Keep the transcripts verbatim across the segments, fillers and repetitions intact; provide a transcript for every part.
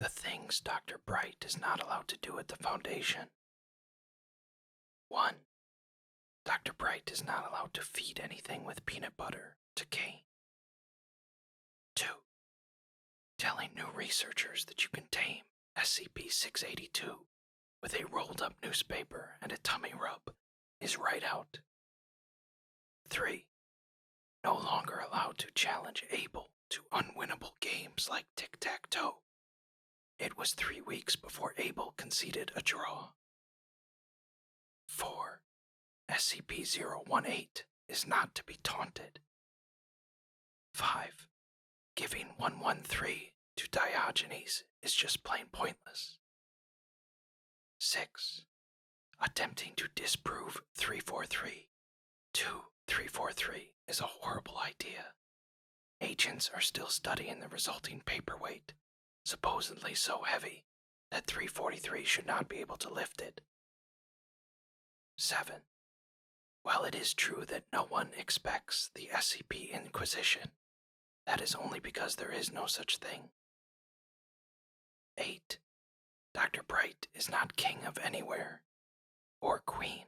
The things Doctor Bright is not allowed to do at the Foundation. one. Doctor Bright is not allowed to feed anything with peanut butter to Kane. two. Telling new researchers that you can tame S C P six eighty-two with a rolled-up newspaper and a tummy rub is right out. three. No longer allowed to challenge Abel to unwinnable games like tic-tac-toe. It was three weeks before Abel conceded a draw. four. S C P zero one eight is not to be taunted. five. Giving one one three to Diogenes is just plain pointless. six. Attempting to disprove three forty-three to three forty-three is a horrible idea. Agents are still studying the resulting paperweight, supposedly so heavy that three forty-three should not be able to lift it. seven. While it is true that no one expects the S C P Inquisition, that is only because there is no such thing. eight. Doctor Bright is not king of anywhere, or queen.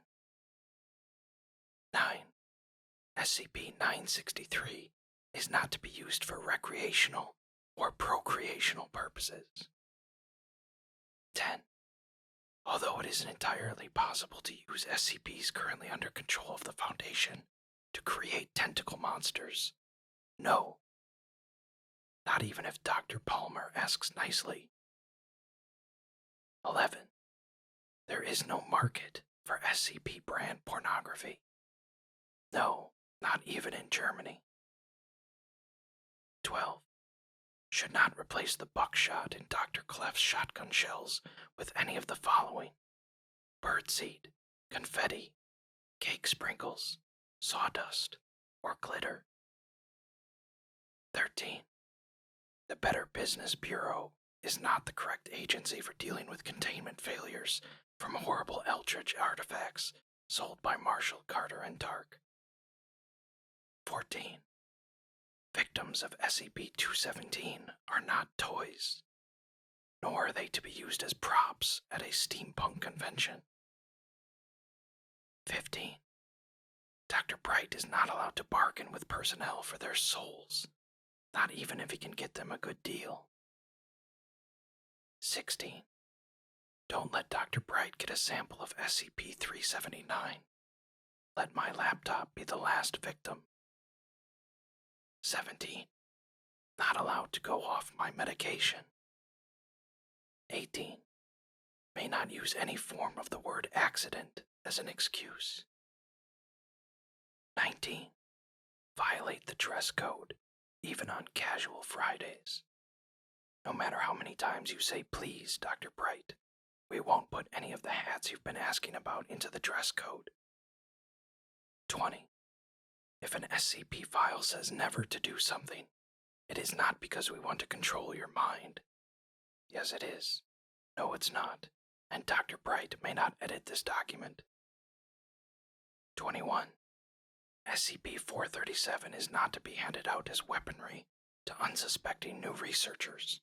nine. S C P nine sixty-three is not to be used for recreational or procreational purposes. ten. Although it isn't entirely possible to use S C Ps currently under control of the Foundation to create tentacle monsters, no. Not even if Doctor Palmer asks nicely. eleven. There is no market for S C P brand pornography. No, not even in Germany. twelve. Should not replace the buckshot in Doctor Clef's shotgun shells with any of the following: birdseed, confetti, cake sprinkles, sawdust, or glitter. thirteen. The Better Business Bureau is not the correct agency for dealing with containment failures from horrible Eldritch artifacts sold by Marshall, Carter, and Dark. fourteen. Victims of S C P two seventeen are not toys, nor are they to be used as props at a steampunk convention. fifteen. Doctor Bright is not allowed to bargain with personnel for their souls, not even if he can get them a good deal. sixteen. Don't let Doctor Bright get a sample of S C P three seventy-nine. Let my laptop be the last victim. seventeen. Not allowed to go off my medication. eighteen. May not use any form of the word accident as an excuse. nineteen. Violate the dress code, even on casual Fridays. No matter how many times you say please, Doctor Bright, we won't put any of the hats you've been asking about into the dress code. twenty. If an S C P file says never to do something, it is not because we want to control your mind. Yes, it is. No, it's not. And Doctor Bright may not edit this document. twenty-one. S C P four thirty-seven is not to be handed out as weaponry to unsuspecting new researchers.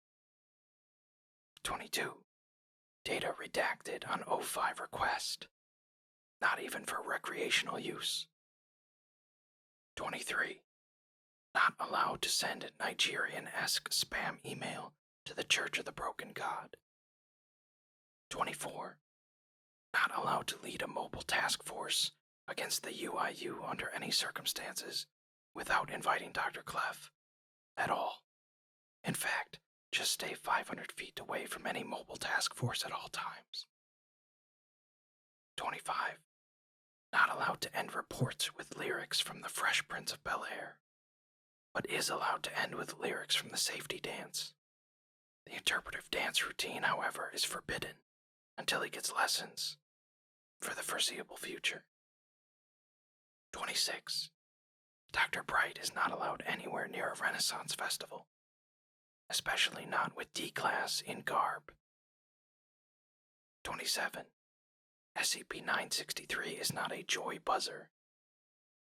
twenty-two. Data redacted on O five request. Not even for recreational use. twenty-three. Not allowed to send a Nigerian-esque spam email to the Church of the Broken God. twenty-four. Not allowed to lead a mobile task force against the U I U under any circumstances without inviting Doctor Clef at all. In fact, just stay five hundred feet away from any mobile task force at all times. twenty-five. Not allowed to end reports with lyrics from the Fresh Prince of Bel-Air, but is allowed to end with lyrics from the safety dance. The interpretive dance routine, however, is forbidden until he gets lessons for the foreseeable future. twenty-six. Doctor Bright is not allowed anywhere near a Renaissance festival, especially not with D-Class in garb. twenty-seven. S C P nine sixty-three is not a joy buzzer.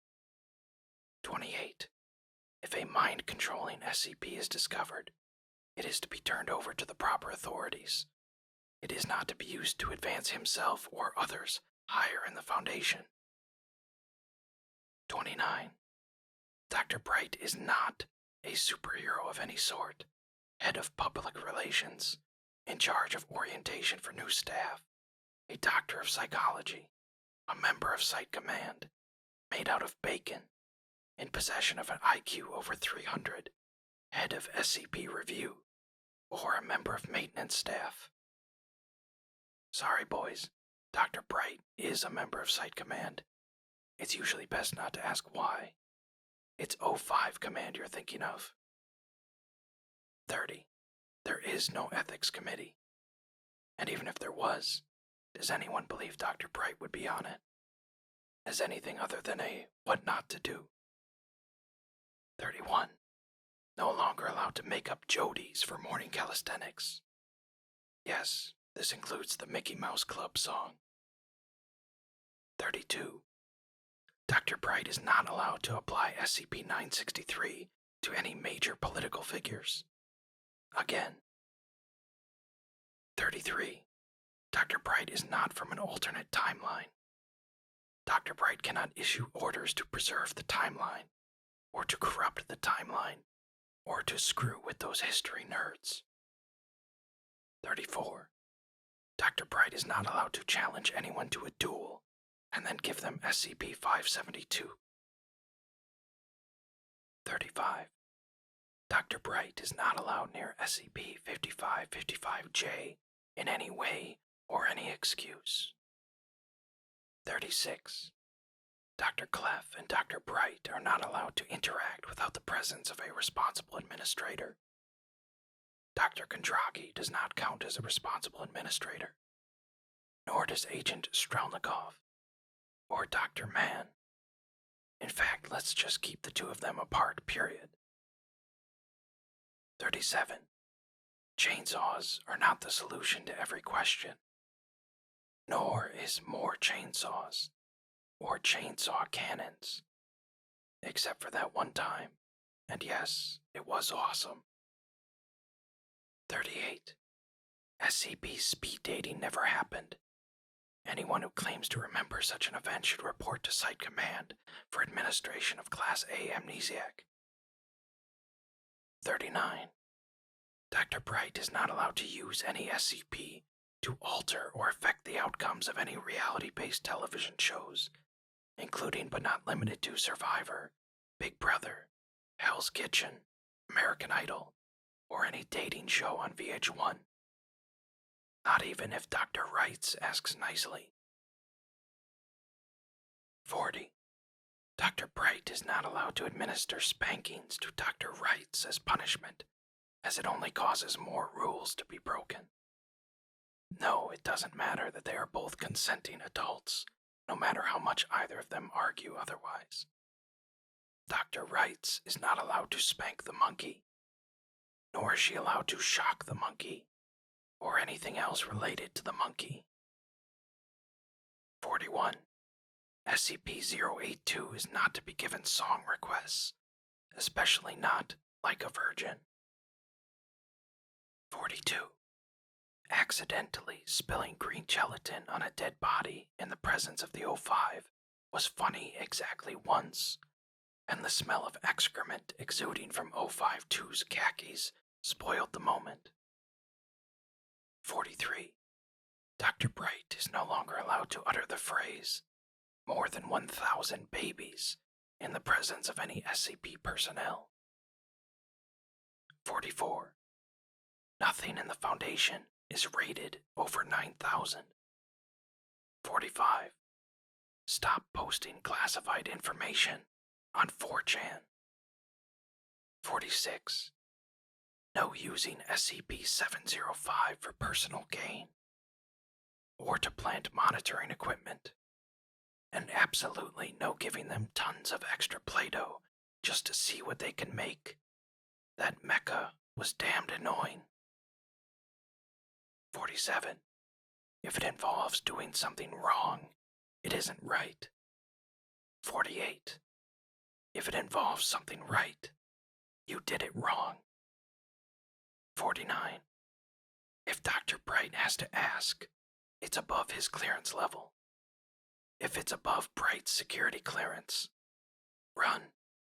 twenty-eight. If a mind-controlling S C P is discovered, It is to be turned over to the proper authorities. It is not to be used to advance himself or others higher in the Foundation. twenty-nine. Doctor Bright is not a superhero of any sort, head of public relations, in charge of orientation for new staff, a doctor of psychology, a member of Site Command, made out of bacon, in possession of an I Q over three hundred, head of S C P Review, or a member of maintenance staff. Sorry, boys, Doctor Bright is a member of Site Command. It's usually best not to ask why. It's O five Command you're thinking of. thirty. There is no ethics committee. And even if there was, does anyone believe Doctor Bright would be on it? As anything other than a what not to do. thirty-one. No longer allowed to make up Jodies for morning calisthenics. Yes, this includes the Mickey Mouse Club song. thirty-two. Doctor Bright is not allowed to apply S C P nine sixty-three to any major political figures. Again. thirty-three. Doctor Bright is not from an alternate timeline. Doctor Bright cannot issue orders to preserve the timeline, or to corrupt the timeline, or to screw with those history nerds. thirty-four. Doctor Bright is not allowed to challenge anyone to a duel and then give them S C P five seventy-two. thirty-five. Doctor Bright is not allowed near S C P fifty-five fifty-five J in any way or any excuse. thirty-six. Doctor Clef and Doctor Bright are not allowed to interact without the presence of a responsible administrator. Doctor Kondraki does not count as a responsible administrator, nor does Agent Strelnikov, or Doctor Mann. In fact, let's just keep the two of them apart, period. thirty-seven. Chainsaws are not the solution to every question, nor is more chainsaws, or chainsaw cannons, except for that one time, and yes, it was awesome. thirty-eight. S C P speed dating never happened. Anyone who claims to remember such an event should report to Site Command for administration of Class A amnesiac. thirty-nine. Doctor Bright is not allowed to use any S C P to alter or affect the outcomes of any reality-based television shows, including but not limited to Survivor, Big Brother, Hell's Kitchen, American Idol, or any dating show on V H one. Not even if Doctor Wrights asks nicely. forty. Doctor Bright is not allowed to administer spankings to Doctor Wrights as punishment, as it only causes more rules to be broken. No, it doesn't matter that they are both consenting adults, no matter how much either of them argue otherwise. Doctor Wrights is not allowed to spank the monkey, nor is she allowed to shock the monkey, or anything else related to the monkey. forty-one. S C P zero eight two is not to be given song requests, especially not Like a Virgin. forty-two. Accidentally spilling green gelatin on a dead body in the presence of the O five was funny exactly once, and the smell of excrement exuding from O five two's khakis spoiled the moment. forty-three. Doctor Bright is no longer allowed to utter the phrase, more than one thousand babies, in the presence of any S C P personnel. forty-four. Nothing in the Foundation is rated over nine thousand. forty-five. Stop posting classified information on four chan. forty-six. No using S C P seven oh five for personal gain, or to plant monitoring equipment, and absolutely no giving them tons of extra Play-Doh just to see what they can make. That mecha was damned annoying. forty-seven. If it involves doing something wrong, it isn't right. forty-eight. If it involves something right, you did it wrong. forty-nine. If Doctor Bright has to ask, it's above his clearance level. If it's above Bright's security clearance, run.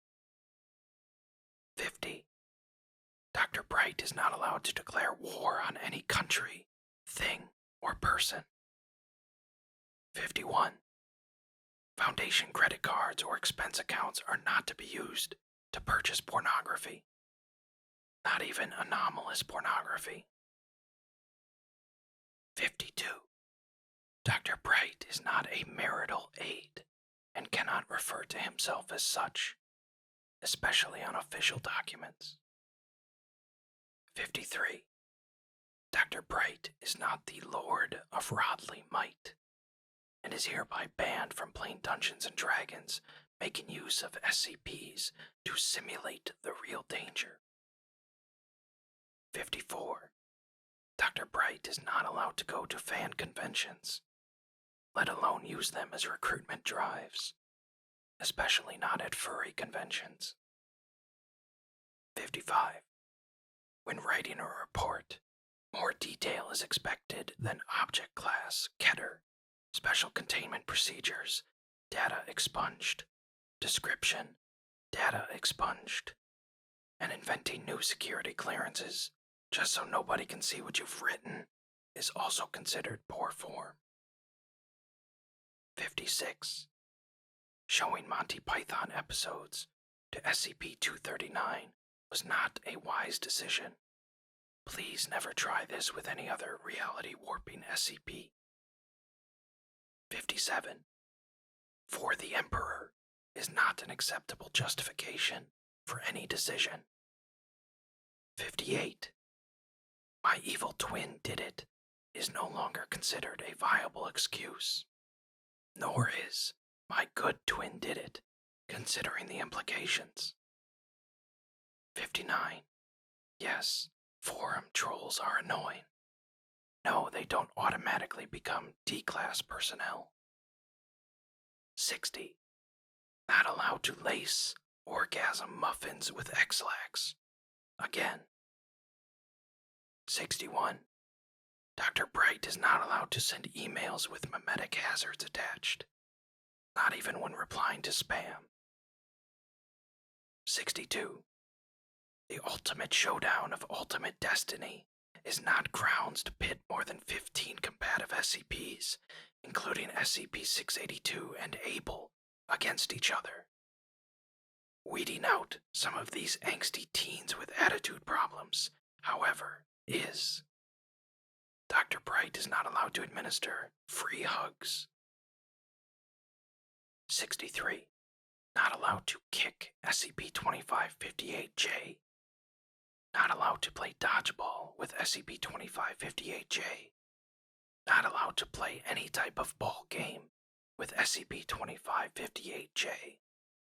fifty. Doctor Bright is not allowed to declare war on any country, thing, or person. fifty-one. Foundation credit cards or expense accounts are not to be used to purchase pornography. Not even anomalous pornography. fifty-two. Doctor Bright is not a marital aide and cannot refer to himself as such, especially on official documents. fifty-three. Doctor Bright is not the Lord of Rodley Might, and is hereby banned from playing Dungeons and Dragons, making use of S C Ps to simulate the real danger. fifty-four. Doctor Bright is not allowed to go to fan conventions, let alone use them as recruitment drives, especially not at furry conventions. fifty-five. When writing a report, more detail is expected than object class, Keter, special containment procedures, data expunged, description, data expunged, and inventing new security clearances just so nobody can see what you've written is also considered poor form. fifty-six. Showing Monty Python episodes to S C P two thirty-nine was not a wise decision. Please never try this with any other reality warping S C P. fifty-seven. For the Emperor is not an acceptable justification for any decision. fifty-eight. My evil twin did it is no longer considered a viable excuse. Nor is my good twin did it, considering the implications. fifty-nine. Yes, forum trolls are annoying. No, they don't automatically become D-class personnel. sixty. Not allowed to lace orgasm muffins with X-Lax. Again. sixty-one. Doctor Bright is not allowed to send emails with memetic hazards attached, not even when replying to spam. sixty-two. The ultimate showdown of ultimate destiny is not grounds to pit more than fifteen combative S C Ps, including S C P six eighty-two and Able, against each other. Weeding out some of these angsty teens with attitude problems, however, is Doctor Bright is not allowed to administer free hugs. sixty-three. Not allowed to kick S C P twenty-five fifty-eight J. Not allowed to play dodgeball with S C P twenty-five fifty-eight J. Not allowed to play any type of ball game with S C P twenty-five fifty-eight J.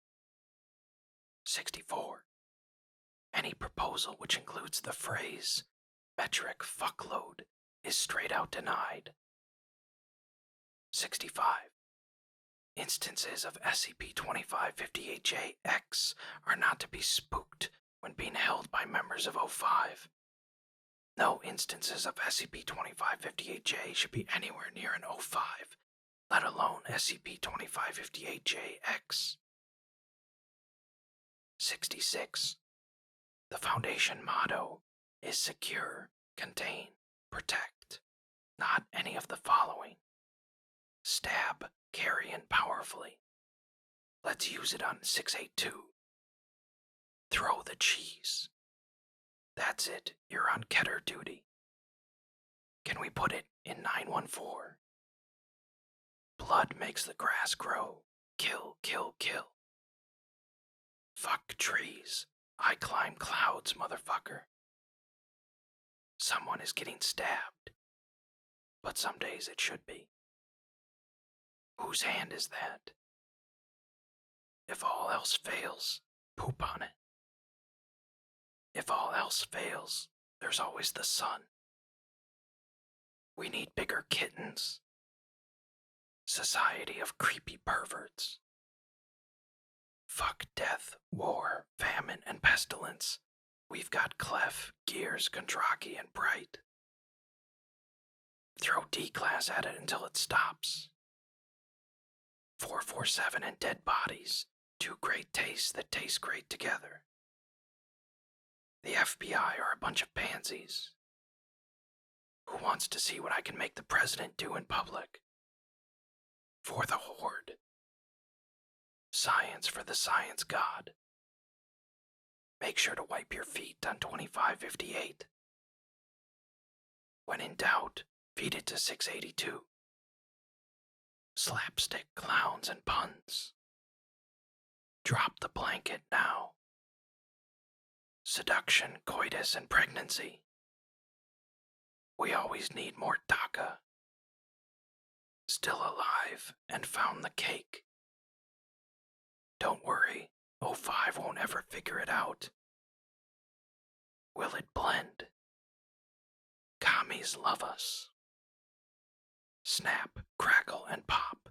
sixty-four. Any proposal which includes the phrase metric fuckload is straight out denied. sixty-five. Instances of S C P twenty-five fifty-eight J X are not to be spooked when being held by members of O five. No instances of S C P twenty-five fifty-eight J should be anywhere near an O five, let alone S C P twenty-five fifty-eight J X. sixty-six. The Foundation motto is secure, contain, protect, not any of the following. Stab, carrion powerfully. Let's use it on six eighty-two. Throw the cheese. That's it, you're on Keter duty. Can we put it in nine one four? Blood makes the grass grow. Kill, kill, kill. Fuck trees. I climb clouds, motherfucker. Someone is getting stabbed. But some days it should be. Whose hand is that? If all else fails, poop on it. If all else fails, there's always the sun. We need bigger kittens. Society of creepy perverts. Fuck death, war, famine, and pestilence. We've got Clef, Gears, Kondraki, and Bright. Throw D-Class at it until it stops. four forty-seven and Dead Bodies, two great tastes that taste great together. The F B I are a bunch of pansies. Who wants to see what I can make the president do in public? For the Horde. Science for the science god. Make sure to wipe your feet on twenty-five fifty-eight. When in doubt, feed it to six eighty-two. Slapstick clowns and puns. Drop the blanket now. Seduction, coitus, and pregnancy. We always need more DACA. Still alive and found the cake. Don't worry, oh five won't ever figure it out. Will it blend? Commies love us. Snap, crackle, and pop.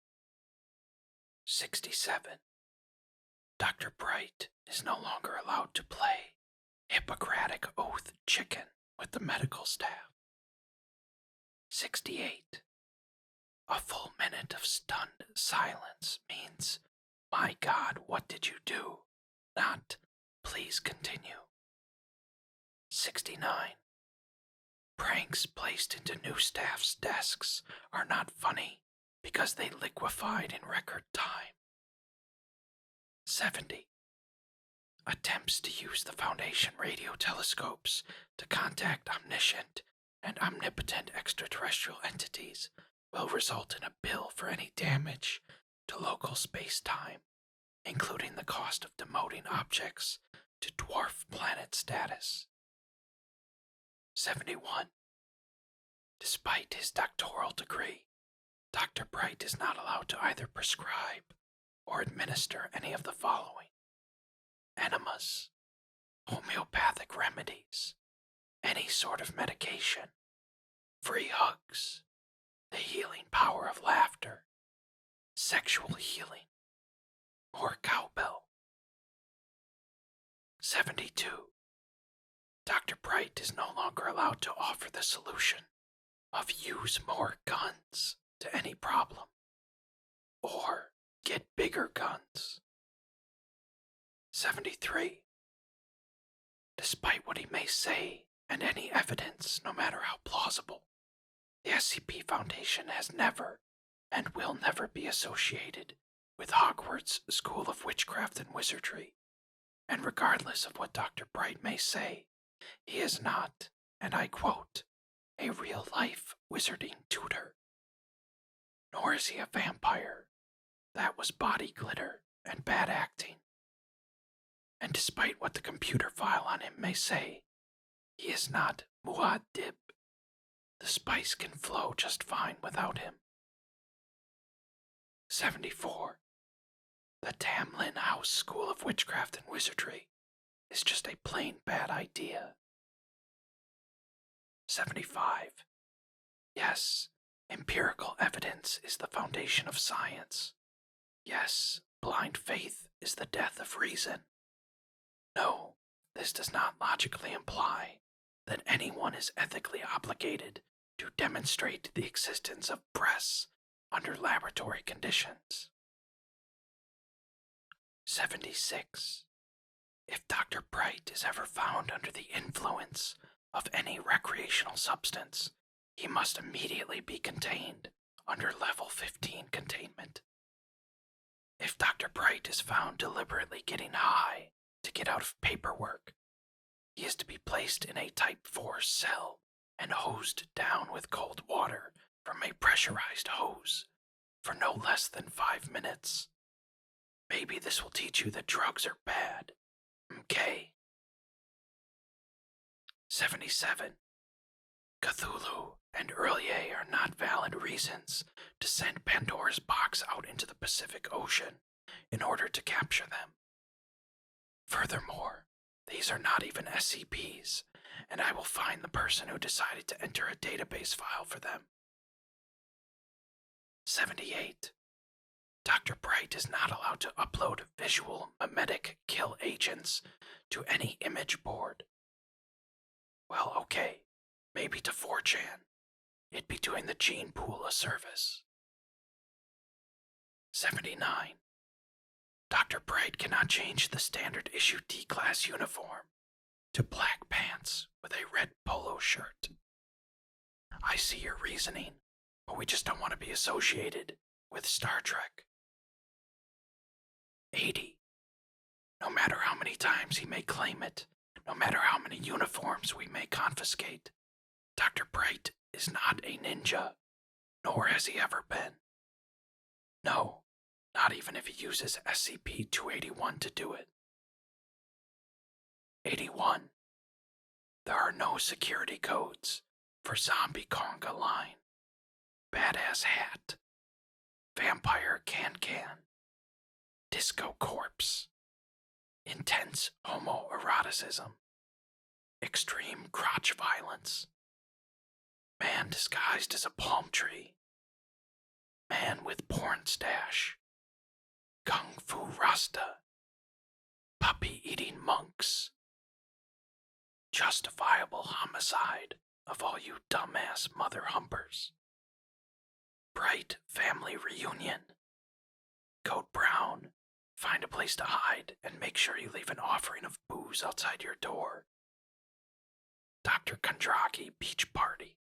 sixty-seven. Doctor Bright is no longer allowed to play Hippocratic Oath chicken with the medical staff. sixty-eight. A full minute of stunned silence means, my God, what did you do? Not, please continue. sixty-nine. Pranks placed into new staff's desks are not funny because they liquefied in record time. seventy. Attempts to use the Foundation radio telescopes to contact omniscient and omnipotent extraterrestrial entities will result in a bill for any damage to local space-time, including the cost of demoting objects to dwarf planet status. seventy-one. Despite his doctoral degree, Doctor Bright is not allowed to either prescribe or administer any of the following: enemas, homeopathic remedies, any sort of medication, free hugs, the healing power of laughter, sexual healing, or cowbell. seventy-two. Doctor Bright is no longer allowed to offer the solution of use more guns to any problem, or get bigger guns. seventy-three. Despite what he may say and any evidence, no matter how plausible, the S C P Foundation has never and will never be associated with Hogwarts School of Witchcraft and Wizardry, and regardless of what Doctor Bright may say, he is not, and I quote, a real-life wizarding tutor. Nor is he a vampire. That was body glitter and bad acting. And despite what the computer file on him may say, he is not Muad'Dib. The spice can flow just fine without him. seventy-four. The Tamlin House School of Witchcraft and Wizardry is just a plain bad idea. seventy-five. Yes, empirical evidence is the foundation of science. Yes, blind faith is the death of reason. No, this does not logically imply that anyone is ethically obligated to demonstrate the existence of breasts under laboratory conditions. seventy-six. If Doctor Bright is ever found under the influence of any recreational substance, he must immediately be contained under level fifteen containment. If Doctor Bright is found deliberately getting high to get out of paperwork, he is to be placed in a type four cell and hosed down with cold water from a pressurized hose for no less than five minutes. Maybe this will teach you that drugs are bad. Okay. seventy-seven. Cthulhu and Earlier are not valid reasons to send Pandora's box out into the Pacific Ocean in order to capture them. Furthermore, these are not even S C Ps, and I will find the person who decided to enter a database file for them. seventy-eight. Doctor Bright is not allowed to upload visual mimetic kill agents to any image board. Well, okay, maybe to four chan. It'd be doing the gene pool a service. seventy-nine. Doctor Bright cannot change the standard issue D-Class uniform to black pants with a red polo shirt. I see your reasoning, but we just don't want to be associated with Star Trek. eighty. No matter how many times he may claim it, no matter how many uniforms we may confiscate, Doctor Bright is not a ninja, nor has he ever been. No, not even if he uses S C P two eighty-one to do it. eighty-one. There are no security codes for Zombie Conga Line, Badass Hat, Vampire Can Can, Disco Corpse, Intense Homoeroticism, Extreme Crotch Violence, Man Disguised as a Palm Tree, Man with Porn Stash, Kung Fu Rasta, Puppy Eating Monks, Justifiable Homicide of all you dumbass mother humpers, Bright Family Reunion, Code Brown, find a place to hide and make sure you leave an offering of booze outside your door, Doctor Kondraki Beach Party.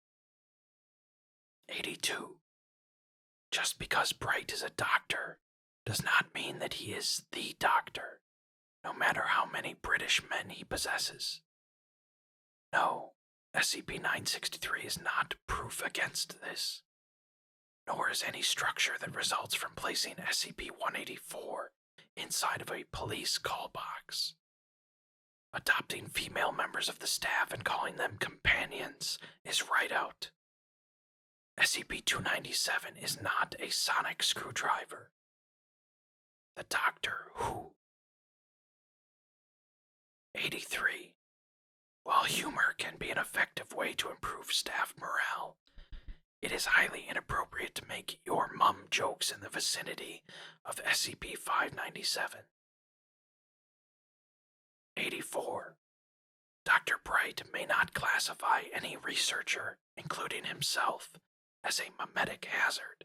eighty-two. Just because Bright is a doctor does not mean that he is the doctor, no matter how many British men he possesses. No, S C P nine sixty-three is not proof against this, nor is any structure that results from placing S C P one eighty-four inside of a police call box. Adopting female members of the staff and calling them companions is right out. S C P two ninety-seven is not a sonic screwdriver. The Doctor Who. eighty-three. While humor can be an effective way to improve staff morale, it is highly inappropriate to make your mum jokes in the vicinity of S C P five ninety-seven. eighty-four. Doctor Bright may not classify any researcher, including himself, as a mimetic hazard.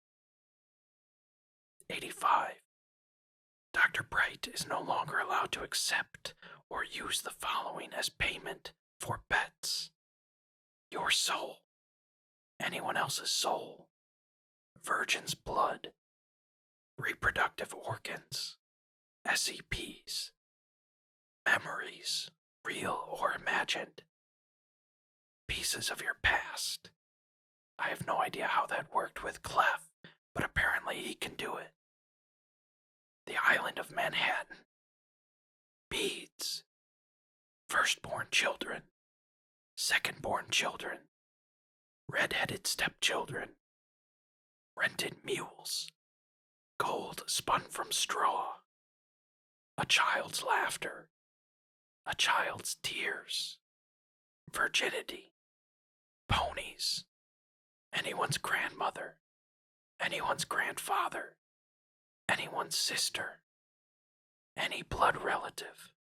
eighty-five. Doctor Bright is no longer allowed to accept or use the following as payment for bets: your soul, anyone else's soul, virgin's blood, reproductive organs, S C Ps, memories, real or imagined, pieces of your past. I have no idea how that worked with Clef, but apparently he can do it. The island of Manhattan, beads, firstborn children, secondborn children, red-headed stepchildren, rented mules, gold spun from straw, a child's laughter, a child's tears, virginity, ponies, anyone's grandmother, anyone's grandfather, anyone's sister, any blood relative.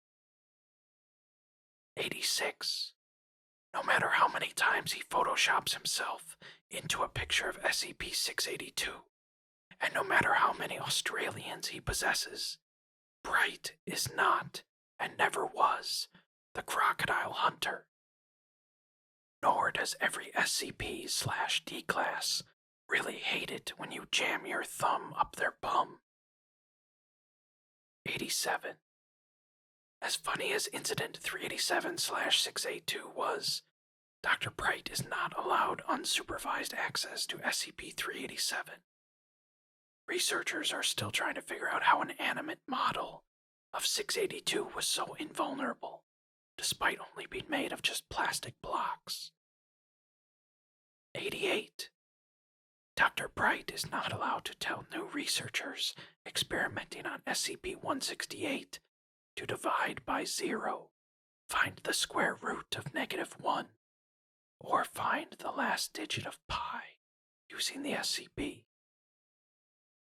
eighty-six. No matter how many times he photoshops himself into a picture of S C P six eighty-two, and no matter how many Australians he possesses, Bright is not, and never was, the Crocodile Hunter. Nor does every S C P slash D-Class really hate it when you jam your thumb up their bum. eighty-seven. As funny as Incident three eighty-seven slash six eighty-two was, Doctor Bright is not allowed unsupervised access to S C P three eighty-seven. Researchers are still trying to figure out how an animate model of six eighty-two was so invulnerable, despite only being made of just plastic blocks. eighty-eight. Doctor Bright is not allowed to tell new researchers experimenting on S C P one sixty-eight to divide by zero, find the square root of negative one, or find the last digit of pi using the S C P.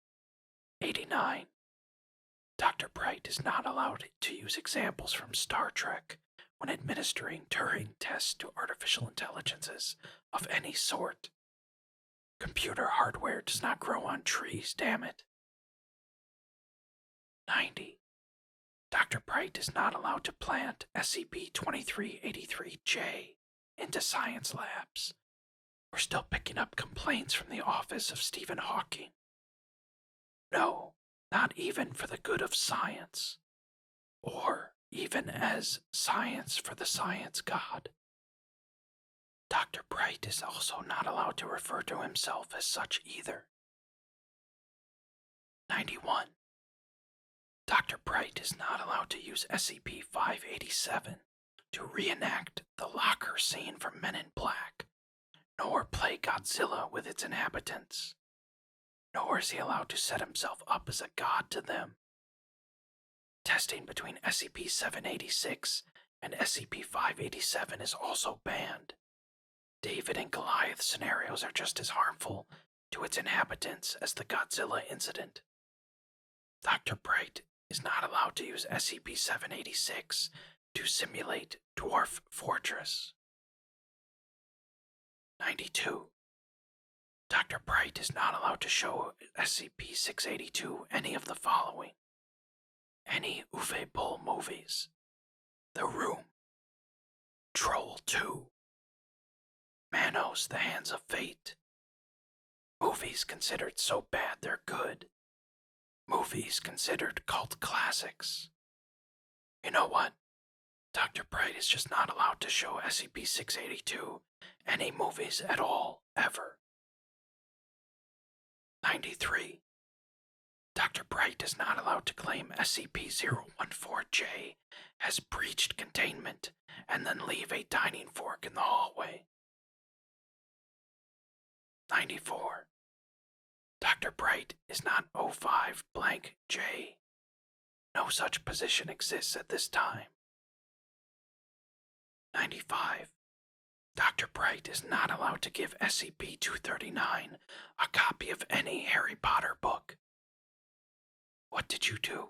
ninety-nine. Doctor Bright is not allowed to use examples from Star Trek when administering Turing tests to artificial intelligences of any sort. Computer hardware does not grow on trees, damn it. ninety. Doctor Bright is not allowed to plant S C P twenty-three eighty-three J into science labs. We're still picking up complaints from the office of Stephen Hawking. No, not even for the good of science, or even as science for the science god. Doctor Bright is also not allowed to refer to himself as such either. ninety-one. Doctor Bright is not allowed to use S C P five eighty-seven to reenact the locker scene from Men in Black, nor play Godzilla with its inhabitants. Nor is he allowed to set himself up as a god to them. Testing between S C P seven eighty-six and S C P five eighty-seven is also banned. David and Goliath scenarios are just as harmful to its inhabitants as the Godzilla incident. Doctor Bright is not allowed to use S C P seven eighty-six to simulate Dwarf Fortress. ninety-two. Doctor Bright is not allowed to show S C P six eighty-two any of the following: any Uwe Boll movies, The Room, Troll two, Manos, The Hands of Fate, movies considered so bad they're good, movies considered cult classics. You know what? Doctor Bright is just not allowed to show S C P six eighty-two any movies at all, ever. ninety-three. Doctor Bright is not allowed to claim S C P zero one four J has breached containment and then leave a dining fork in the hallway. ninety-four. Doctor Bright is not oh five blank J. No such position exists at this time. ninety-five. Doctor Bright is not allowed to give S C P two thirty-nine a copy of any Harry Potter book. What did you do?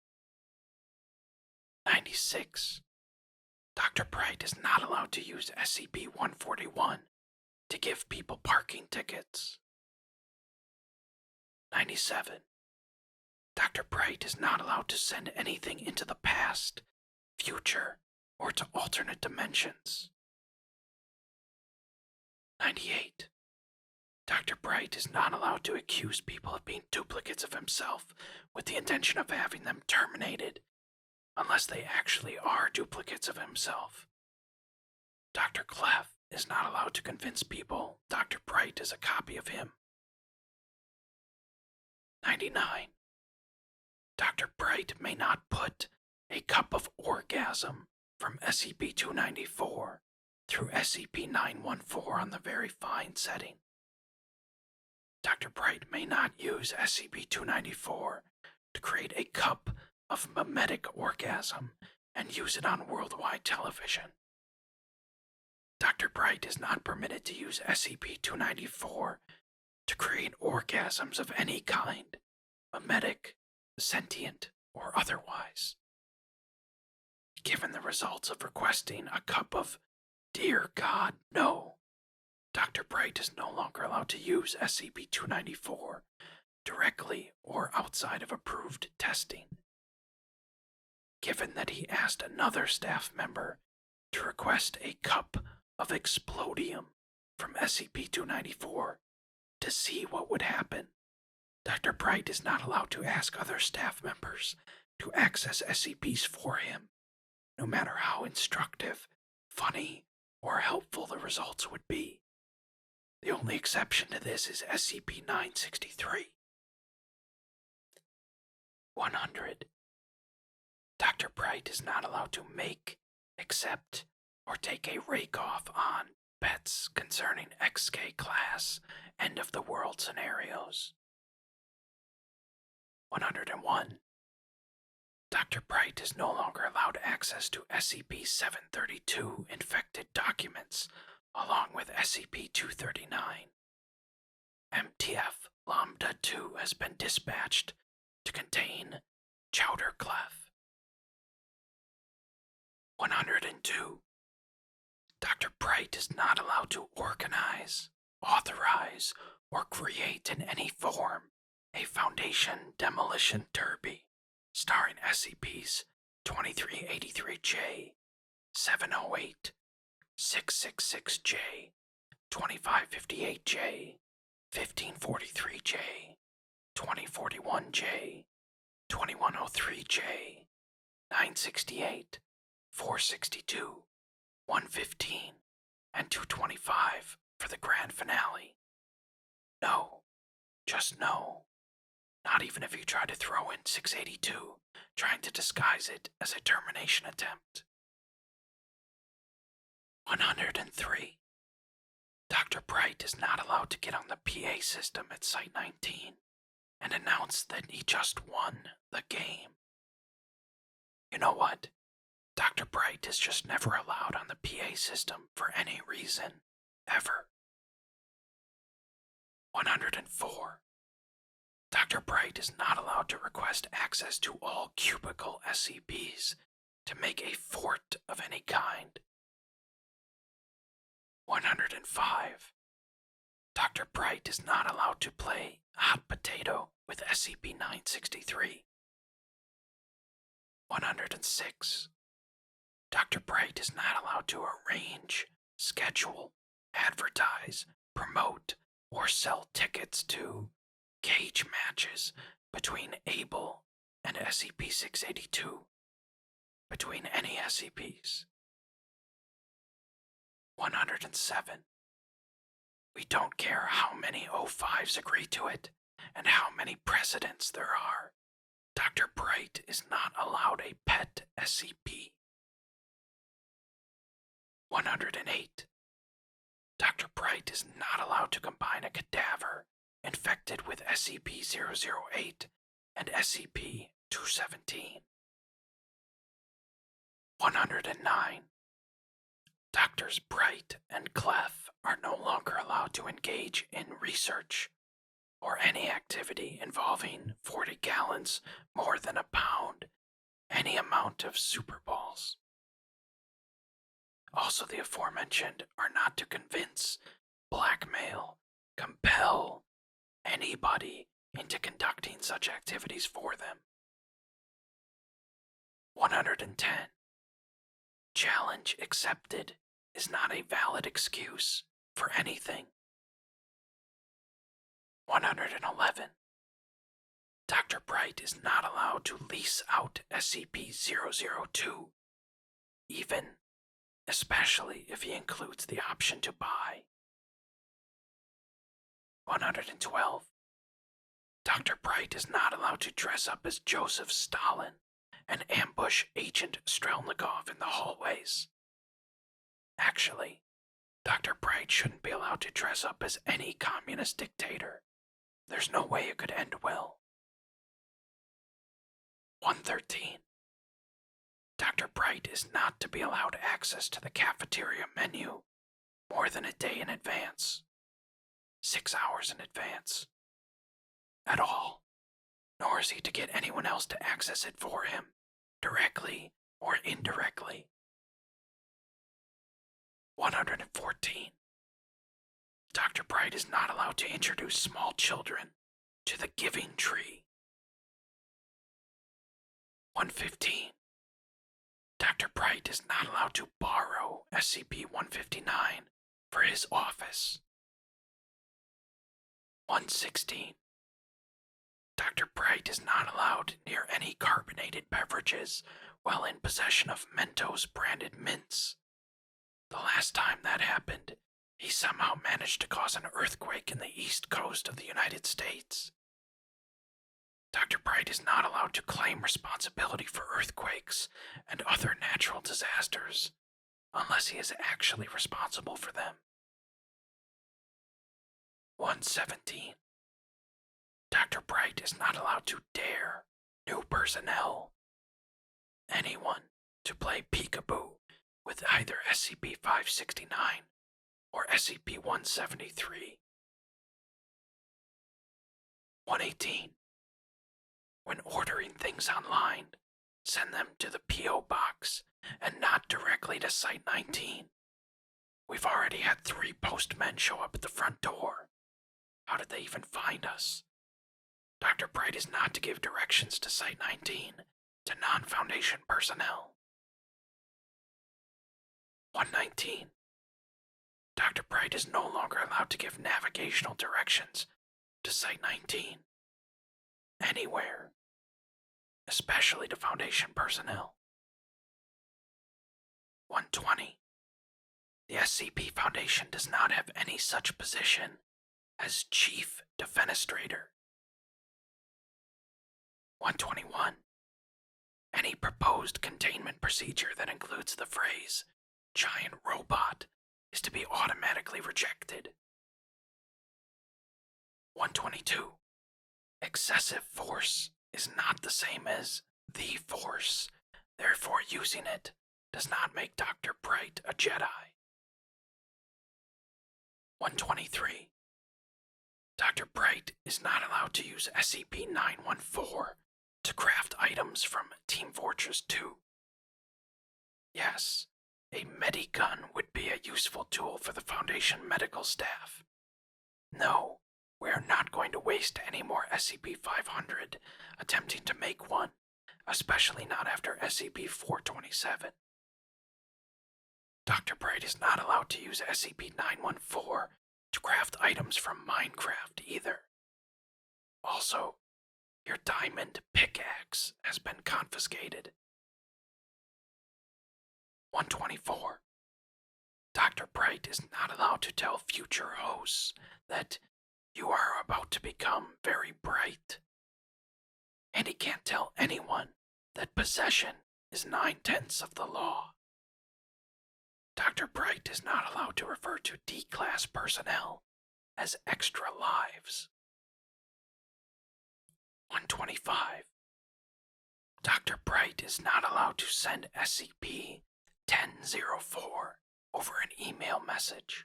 ninety-six. Doctor Bright is not allowed to use S C P one forty-one to give people parking tickets. ninety-seven. Doctor Bright is not allowed to send anything into the past, future, or to alternate dimensions. ninety-eight. Doctor Bright is not allowed to accuse people of being duplicates of himself with the intention of having them terminated, unless they actually are duplicates of himself. Doctor Clef is not allowed to convince people Doctor Bright is a copy of him. ninety-nine. Doctor Bright may not put a cup of orgasm from S C P two ninety-four through S C P nine one four on the very fine setting. Doctor Bright may not use S C P two ninety-four to create a cup of mimetic orgasm and use it on worldwide television. Doctor Bright is not permitted to use S C P two ninety-four to create orgasms of any kind, mimetic, sentient, or otherwise. Given the results of requesting a cup of Dear God, no, Doctor Bright is no longer allowed to use S C P two ninety-four directly or outside of approved testing. Given that he asked another staff member to request a cup of Explodium from S C P two ninety-four to see what would happen, Doctor Bright is not allowed to ask other staff members to access S C Ps for him, no matter how instructive, funny, or helpful the results would be. The only exception to this is S C P nine sixty-three. one hundred. Doctor Bright is not allowed to make, accept, or take a rake-off on bets concerning X K class end-of-the-world scenarios. one hundred one. Doctor Bright is no longer allowed access to S C P seven thirty-two infected documents, along with S C P two thirty-nine. M T F Lambda two has been dispatched to contain Chowderclef. one hundred two. Doctor Bright is not allowed to organize, authorize, or create in any form a Foundation demolition derby starring S C Ps twenty-three eighty-three J, seven oh eight, six sixty-six J, twenty-five fifty-eight J, fifteen forty-three J, twenty forty-one J, twenty-one oh three J, nine sixty-eight, four sixty-two, one fifteen, and two twenty-five for the grand finale. No, just no. Not even if you try to throw in six eighty-two, trying to disguise it as a termination attempt. one hundred three. Doctor Bright is not allowed to get on the P A system at Site nineteen and announce that he just won the game. You know what? Doctor Bright is just never allowed on the P A system for any reason, ever. one hundred four. Doctor Bright is not allowed to request access to all cubicle S C Ps to make a fort of any kind. one hundred five. Doctor Bright is not allowed to play hot potato with S C P nine sixty-three. one hundred six. Doctor Bright is not allowed to arrange, schedule, advertise, promote, or sell tickets to cage matches between Able and S C P six eighty-two, between any S C Ps. one hundred seven. We don't care how many O fives agree to it and how many precedents there are. Doctor Bright is not allowed a pet S C P. one hundred eight. Doctor Bright is not allowed to combine a cadaver infected with S C P zero zero eight and S C P two seventeen. one hundred nine. Doctors Bright and Clef are no longer allowed to engage in research or any activity involving forty gallons more than a pound, any amount of super balls. Also, the aforementioned are not to convince, blackmail, compel anybody into conducting such activities for them. one hundred ten. Challenge accepted is not a valid excuse for anything. one hundred eleven. Doctor Bright is not allowed to lease out S C P zero zero two, even, especially if he includes the option to buy. one hundred twelve. Doctor Bright is not allowed to dress up as Joseph Stalin and ambush Agent Strelnikov in the hallways. Actually, Doctor Bright shouldn't be allowed to dress up as any communist dictator. There's no way it could end well. one thirteen. Doctor Bright is not to be allowed access to the cafeteria menu more than a day in advance. Six hours in advance. At all. Nor is he to get anyone else to access it for him, directly or indirectly. one hundred fourteen. Doctor Bright is not allowed to introduce small children to the giving tree. one fifteen. Doctor Bright is not allowed to borrow S C P one fifty-nine for his office. one sixteen. Doctor Bright is not allowed near any carbonated beverages while in possession of Mentos branded mints. The last time that happened, he somehow managed to cause an earthquake in the east coast of the United States. Doctor Bright is not allowed to claim responsibility for earthquakes and other natural disasters unless he is actually responsible for them. one seventeen. Doctor Bright is not allowed to dare new personnel, anyone, to play peekaboo with either S C P five sixty-nine or S C P one seventy-three. one eighteen. When ordering things online, send them to the P O box and not directly to Site nineteen. We've already had three postmen show up at the front door. How did they even find us? Doctor Bright is not to give directions to Site nineteen to non-Foundation personnel. one nineteen. Doctor Bright is no longer allowed to give navigational directions to Site nineteen. Anywhere. Especially to Foundation personnel. one twenty. The S C P Foundation does not have any such position as Chief Defenestrator. one twenty-one. Any proposed containment procedure that includes the phrase giant robot is to be automatically rejected. one twenty-two. Excessive force is not the same as the Force, therefore using it does not make Doctor Bright a Jedi. one twenty-three. Doctor Bright is not allowed to use S C P nine one four to craft items from Team Fortress two. Yes, a Medigun would be a useful tool for the Foundation medical staff. No, we are not going to waste any more S C P five hundred attempting to make one, especially not after S C P four twenty-seven. Doctor Bright is not allowed to use S C P nine one four to craft items from Minecraft either. Also, your diamond pickaxe has been confiscated. one twenty-four. Doctor Bright is not allowed to tell future hosts that you are about to become very bright. And he can't tell anyone that possession is nine-tenths of the law. Doctor Bright is not allowed to refer to D-Class personnel as extra lives. one twenty-five. Doctor Bright is not allowed to send S C P ten oh four over an email message.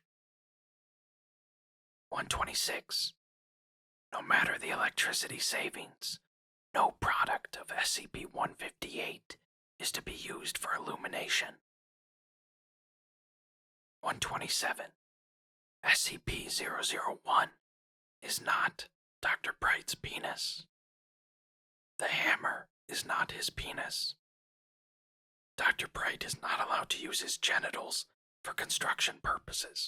one twenty-six. No matter the electricity savings, no product of S C P one fifty-eight is to be used for illumination. one twenty-seven. S C P zero zero one is not Doctor Bright's penis. The hammer is not his penis. Doctor Bright is not allowed to use his genitals for construction purposes.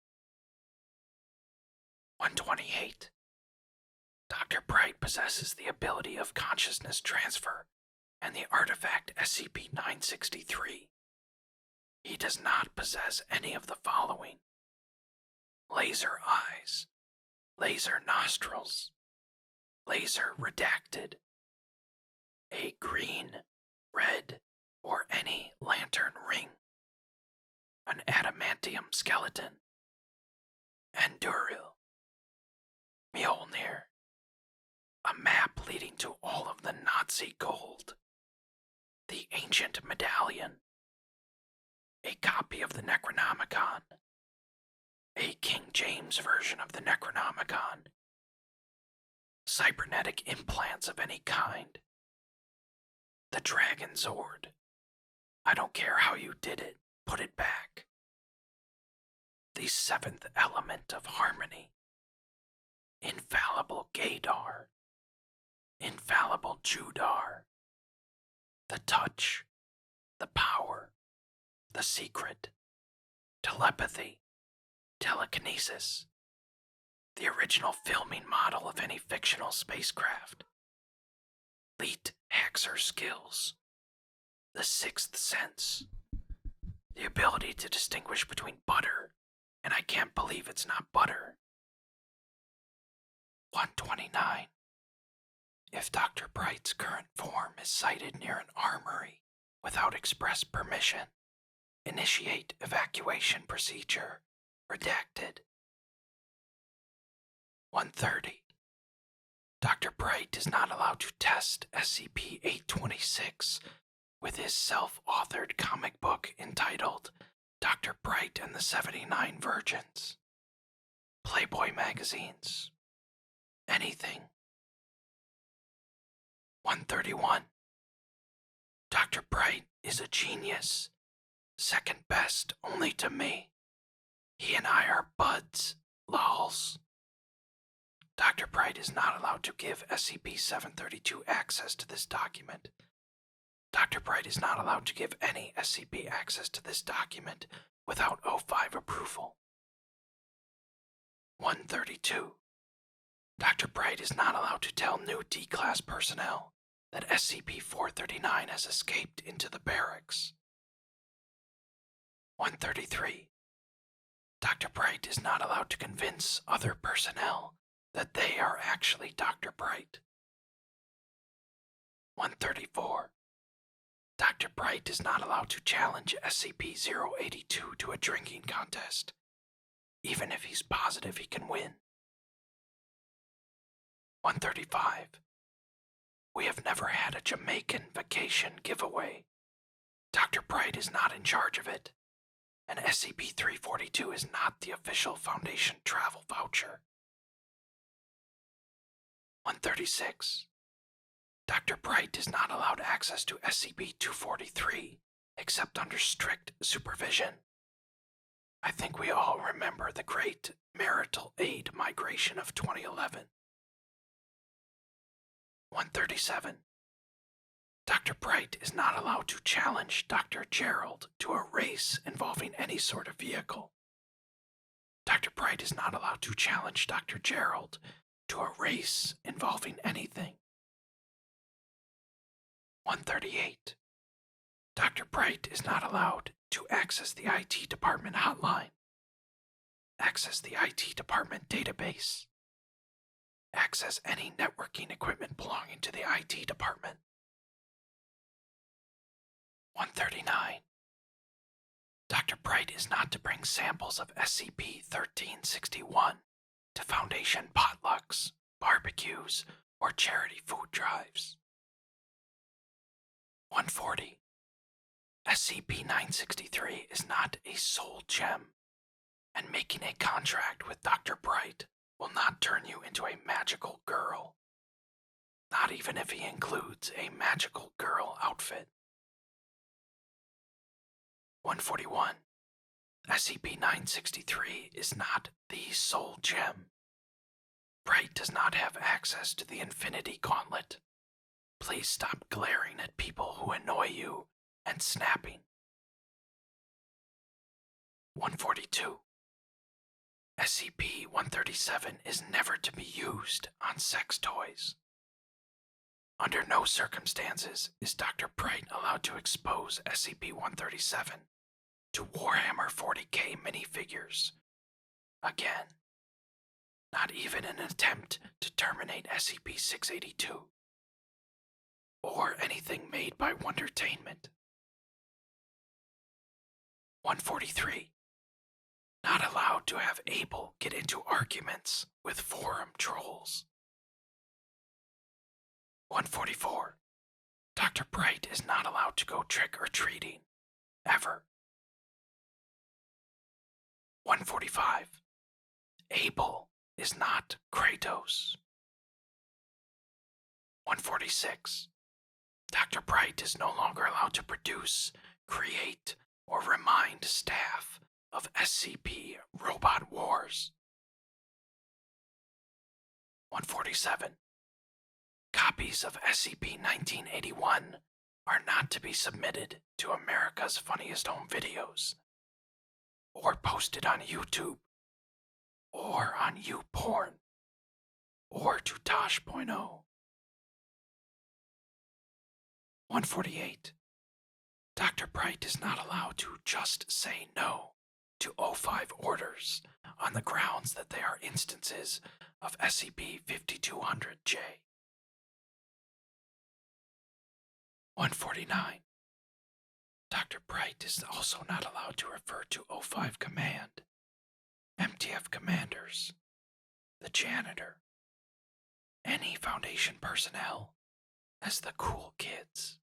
one twenty-eight. Doctor Bright possesses the ability of consciousness transfer and the artifact S C P nine sixty-three. He does not possess any of the following: laser eyes, laser nostrils, laser redacted, a green, red, or any lantern ring, an adamantium skeleton, Anduril, Mjolnir, a map leading to all of the Nazi gold, the ancient medallion, a copy of the Necronomicon, a King James version of the Necronomicon, cybernetic implants of any kind, the Dragon Zord. I don't care how you did it, put it back. The seventh element of harmony, infallible Gaydar, infallible Judar, the touch, the power, the secret, telepathy, telekinesis, the original filming model of any fictional spacecraft, elite hacker skills, the sixth sense, the ability to distinguish between butter and I can't believe it's not butter. one twenty-nine. If Doctor Bright's current form is sighted near an armory without express permission, initiate evacuation procedure. Redacted. one thirty. Doctor Bright is not allowed to test S C P eight twenty-six with his self-authored comic book entitled Doctor Bright and the seventy-nine Virgins. Playboy magazines. Anything. one thirty-one. Doctor Bright is a genius, second best only to me. He and I are buds, lols. Doctor Bright is not allowed to give S C P seven thirty-two access to this document. Doctor Bright is not allowed to give any S C P access to this document without O five approval. one thirty-two. Doctor Bright is not allowed to tell new D-Class personnel that S C P four thirty-nine has escaped into the barracks. one thirty-three. Doctor Bright is not allowed to convince other personnel that they are actually Doctor Bright. one thirty-four. Doctor Bright is not allowed to challenge S C P zero eighty-two to a drinking contest, even if he's positive he can win. one thirty-five. We have never had a Jamaican vacation giveaway. Doctor Bright is not in charge of it, and S C P three forty-two is not the official Foundation travel voucher. one thirty-six. Doctor Bright is not allowed access to S C P two forty-three except under strict supervision. I think we all remember the great marital aid migration of twenty eleven. one thirty-seven. Doctor Bright is not allowed to challenge Doctor Gerald to a race involving any sort of vehicle. Doctor Bright is not allowed to challenge Doctor Gerald to a race involving anything. one thirty-eight. Doctor Bright is not allowed to access the I T department hotline, access the I T department database, access any networking equipment belonging to the I T department. one thirty-nine. Doctor Bright is not to bring samples of S C P thirteen sixty-one to Foundation potlucks, barbecues, or charity food drives. one forty. S C P nine sixty-three is not a soul gem, and making a contract with Doctor Bright will not turn you into a magical girl, not even if he includes a magical girl outfit. one forty-one. S C P nine sixty-three is not the soul gem. Bright does not have access to the Infinity Gauntlet. Please stop glaring at people who annoy you and snapping. one forty-two. S C P one thirty-seven is never to be used on sex toys. Under no circumstances is Doctor Bright allowed to expose S C P one thirty-seven to Warhammer forty K minifigures. Again, not even an attempt to terminate S C P six eighty-two. Or anything made by Wondertainment. one forty-three. Not allowed to have Abel get into arguments with forum trolls. one forty-four. Doctor Bright is not allowed to go trick-or-treating, ever. one forty-five. Abel is not Kratos. one forty-six. Doctor Bright is no longer allowed to produce, create, or remind staff of S C P Robot Wars. one forty-seven. Copies of S C P nineteen eighty-one are not to be submitted to America's Funniest Home Videos, or posted on YouTube, or on YouPorn, or to Tosh point oh. one forty-eight. Doctor Bright is not allowed to just say no to O five orders on the grounds that they are instances of S C P fifty-two hundred J. one forty-nine. Doctor Bright is also not allowed to refer to O five Command, M T F commanders, the janitor, any Foundation personnel as the cool kids.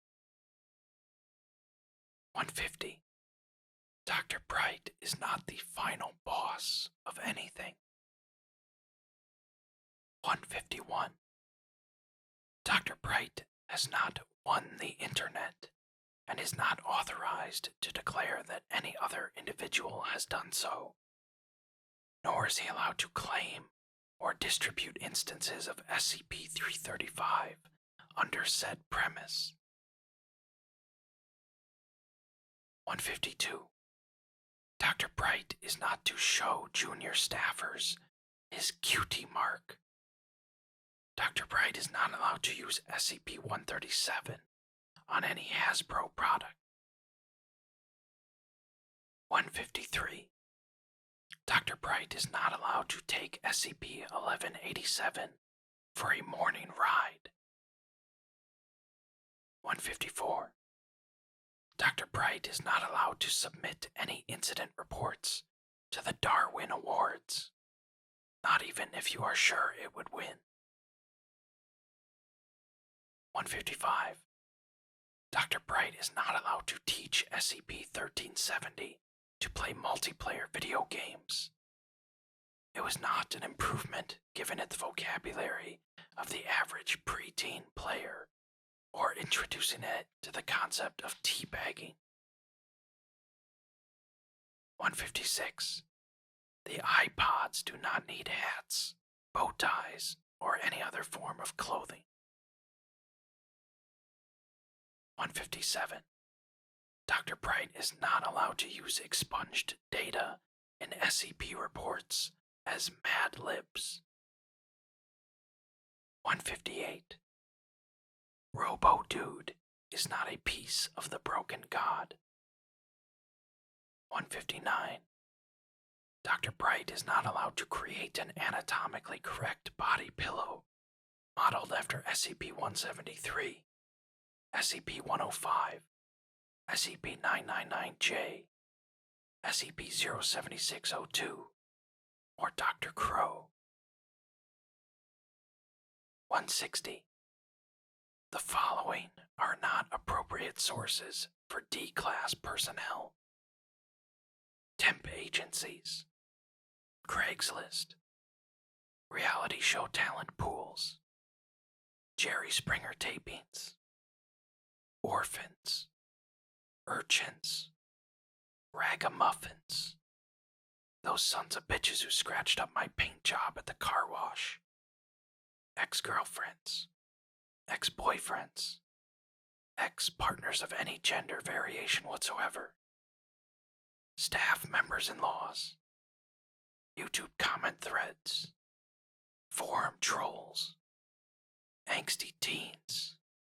one fifty. Doctor Bright is not the final boss of anything. one fifty-one. Doctor Bright has not won the internet and is not authorized to declare that any other individual has done so, nor is he allowed to claim or distribute instances of S C P three thirty-five under said premise. one fifty-two. Doctor Bright is not to show junior staffers his cutie mark. Doctor Bright is not allowed to use S C P one thirty-seven on any Hasbro product. one fifty-three. Doctor Bright is not allowed to take S C P eleven eighty-seven for a morning ride. one fifty-four. Doctor Bright is not allowed to submit any incident reports to the Darwin Awards, not even if you are sure it would win. one fifty-five. Doctor Bright is not allowed to teach S C P thirteen seventy to play multiplayer video games. It was not an improvement given its vocabulary of the average preteen player, or introducing it to the concept of teabagging. one fifty-six. The iPods do not need hats, bow ties, or any other form of clothing. one fifty-seven. Doctor Bright is not allowed to use expunged data in S C P reports as Mad Libs. one fifty-eight. Robo-Dude is not a piece of the broken god. one fifty-nine. Doctor Bright is not allowed to create an anatomically correct body pillow modeled after S C P one seventy-three, S C P one oh five, S C P nine ninety-nine J, S C P zero seven six oh two, or Doctor Crow. one sixty. The following are not appropriate sources for D-Class personnel: temp agencies, Craigslist, reality show talent pools, Jerry Springer tapings, orphans, urchins, ragamuffins, those sons of bitches who scratched up my paint job at the car wash, ex-girlfriends, ex-boyfriends, ex-partners of any gender variation whatsoever, staff members-in-laws, YouTube comment threads, forum trolls, angsty teens,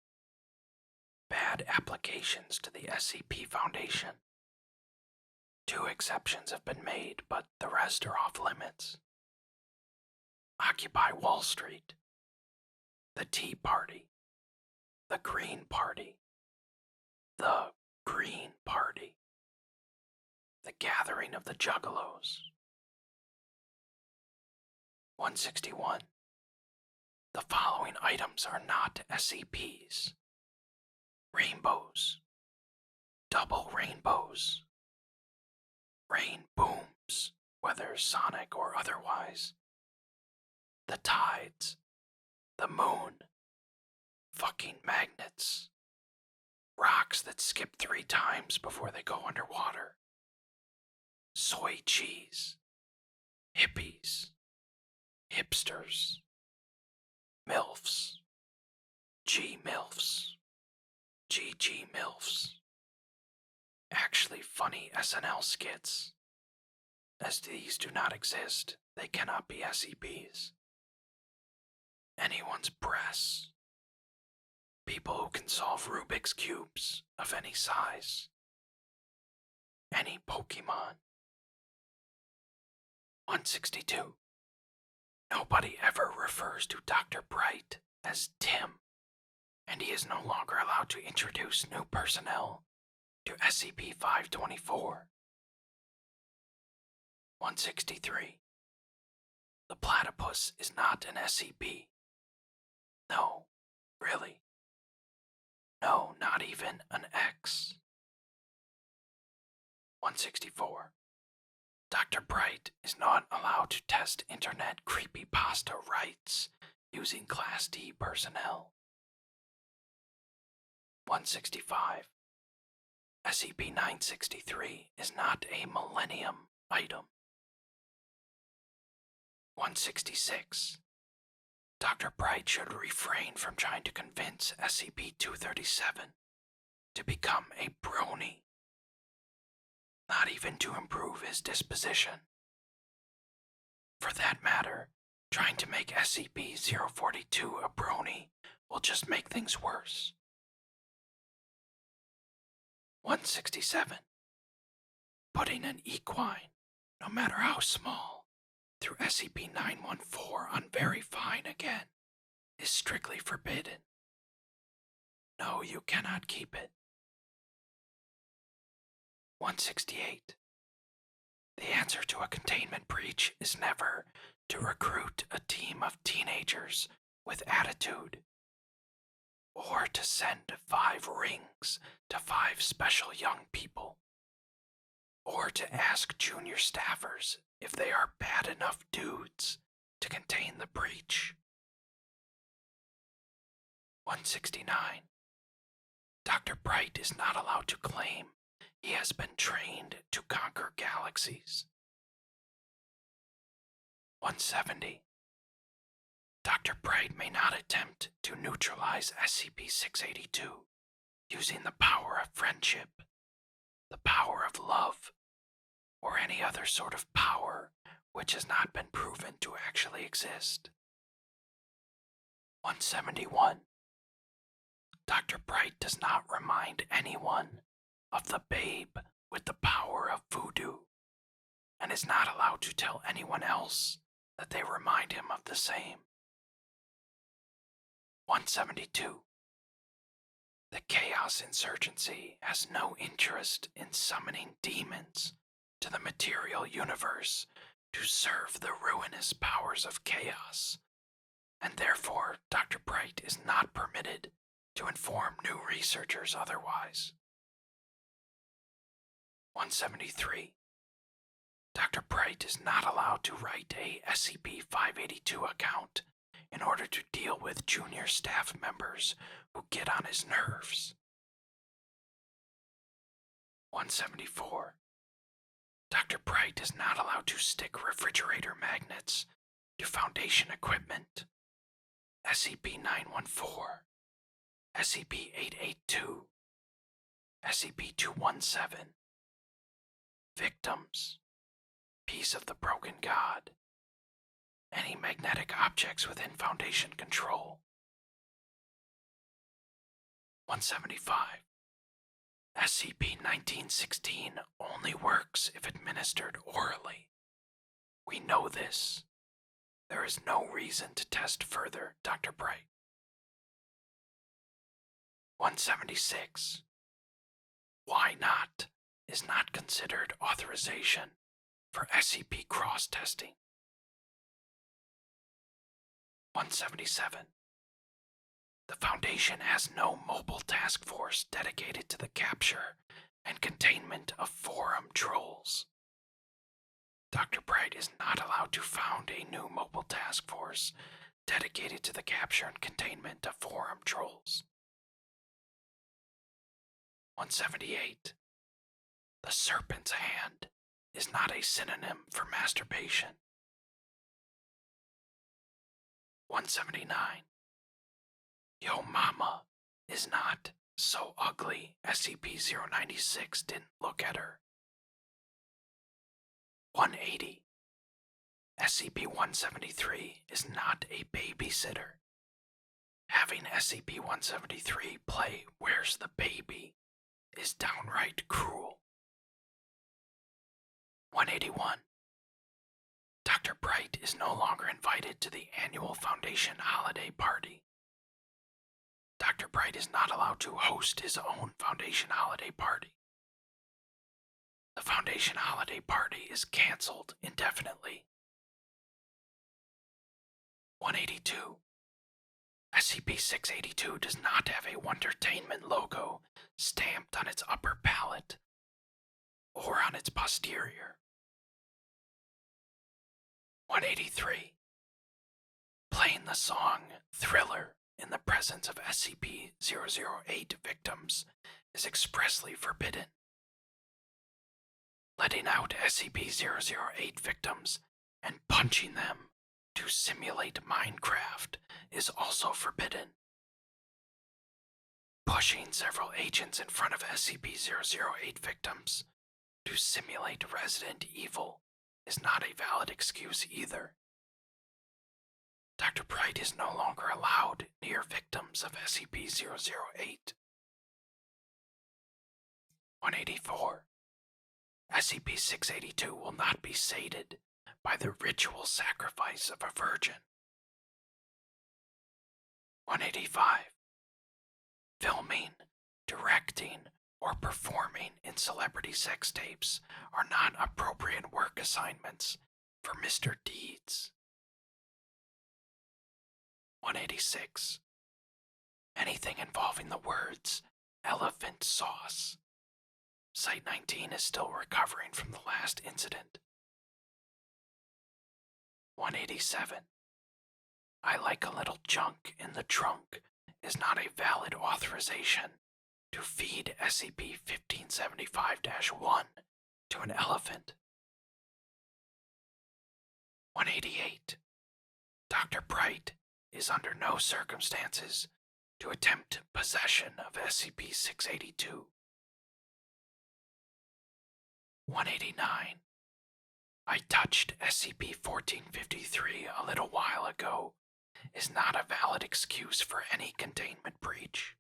bad applications to the S C P Foundation. Two exceptions have been made, but the rest are off limits. Occupy Wall Street, the Tea Party, the Green Party, the Green Party, the Gathering of the Juggalos. one sixty-one. The following items are not S C Ps: rainbows, double rainbows, rain booms, whether sonic or otherwise, the tides, the moon, fucking magnets, rocks that skip three times before they go underwater, soy cheese, hippies, hipsters, MILFs, G-MILFs, G G MILFs, actually funny S N L skits. As these do not exist, they cannot be S C Ps. Anyone's breasts. People who can solve Rubik's Cubes of any size. Any Pokemon. one sixty-two. Nobody ever refers to Doctor Bright as Tim, and he is no longer allowed to introduce new personnel to S C P five twenty-four. one sixty-three. The platypus is not an S C P. No, really. No, not even an X. one sixty-four. Doctor Bright is not allowed to test internet creepypasta rights using Class D personnel one sixty-five. S C P nine sixty-three is not a Millennium item. one sixty-six. Doctor Bright should refrain from trying to convince S C P two thirty-seven to become a brony, not even to improve his disposition. For that matter, trying to make S C P zero forty-two a brony will just make things worse. one sixty-seven. Putting an equine, no matter how small, through S C P nine one four on Very Fine again is strictly forbidden. No, you cannot keep it. one sixty-eight. The answer to a containment breach is never to recruit a team of teenagers with attitude, or to send five rings to five special young people, or to ask junior staffers if they are bad enough dudes to contain the breach. one sixty-nine. Doctor Bright is not allowed to claim he has been trained to conquer galaxies. one seventy. Doctor Bright may not attempt to neutralize S C P six eighty-two using the power of friendship, the power of love, or any other sort of power which has not been proven to actually exist. one seventy-one. Doctor Bright does not remind anyone of the babe with the power of voodoo, and is not allowed to tell anyone else that they remind him of the same. one seventy-two. The Chaos Insurgency has no interest in summoning demons to the material universe to serve the ruinous powers of chaos, and therefore Doctor Bright is not permitted to inform new researchers otherwise. one seventy-three. Doctor Bright is not allowed to write a S C P five eighty-two account in order to deal with junior staff members who get on his nerves. one seventy-four. Doctor Bright is not allowed to stick refrigerator magnets to Foundation equipment. S C P nine one four, S C P eight eighty-two, S C P two seventeen, Victims, Piece of the Broken God, any magnetic objects within Foundation control. one seventy-five. S C P nineteen sixteen only works if administered orally. We know this. There is no reason to test further, Doctor Bright. one seventy-six. Why not is not considered authorization for S C P cross-testing. one seventy-seven. The Foundation has no mobile task force dedicated to the capture and containment of forum trolls. Doctor Bright is not allowed to found a new mobile task force dedicated to the capture and containment of forum trolls. one seventy-eight. The Serpent's Hand is not a synonym for masturbation. one seventy-nine. Yo Mama is not so ugly S C P zero ninety-six didn't look at her. one eighty. S C P one seventy-three is not a babysitter. Having S C P one seventy-three play Where's the Baby is downright cruel. one eighty-one. Doctor Bright is no longer invited to the annual Foundation holiday party. Doctor Bright is not allowed to host his own Foundation holiday party. The Foundation holiday party is canceled indefinitely. one eighty-two. S C P six eighty-two does not have a Wondertainment logo stamped on its upper palate or on its posterior. one eighty-three. Playing the song Thriller in the presence of S C P zero zero eight victims is expressly forbidden. Letting out S C P zero zero eight victims and punching them to simulate Minecraft is also forbidden. Pushing several agents in front of S C P zero zero eight victims to simulate Resident Evil is not a valid excuse either. Doctor Bright is no longer allowed near victims of S C P zero zero eight. one eighty-four. S C P six eighty-two will not be sated by the ritual sacrifice of a virgin. one eighty-five. Filming, directing, or performing in celebrity sex tapes are not appropriate work assignments for Mister Deeds. one eighty-six. Anything involving the words elephant sauce. Site nineteen is still recovering from the last incident. one eighty-seven. I like a little junk in the trunk is not a valid authorization to feed S C P fifteen seventy-five dash one to an elephant. one eighty-eight. Doctor Bright is under no circumstances to attempt possession of S C P six eighty-two. one eighty-nine. I touched S C P fourteen fifty-three a little while ago is not a valid excuse for any containment breach.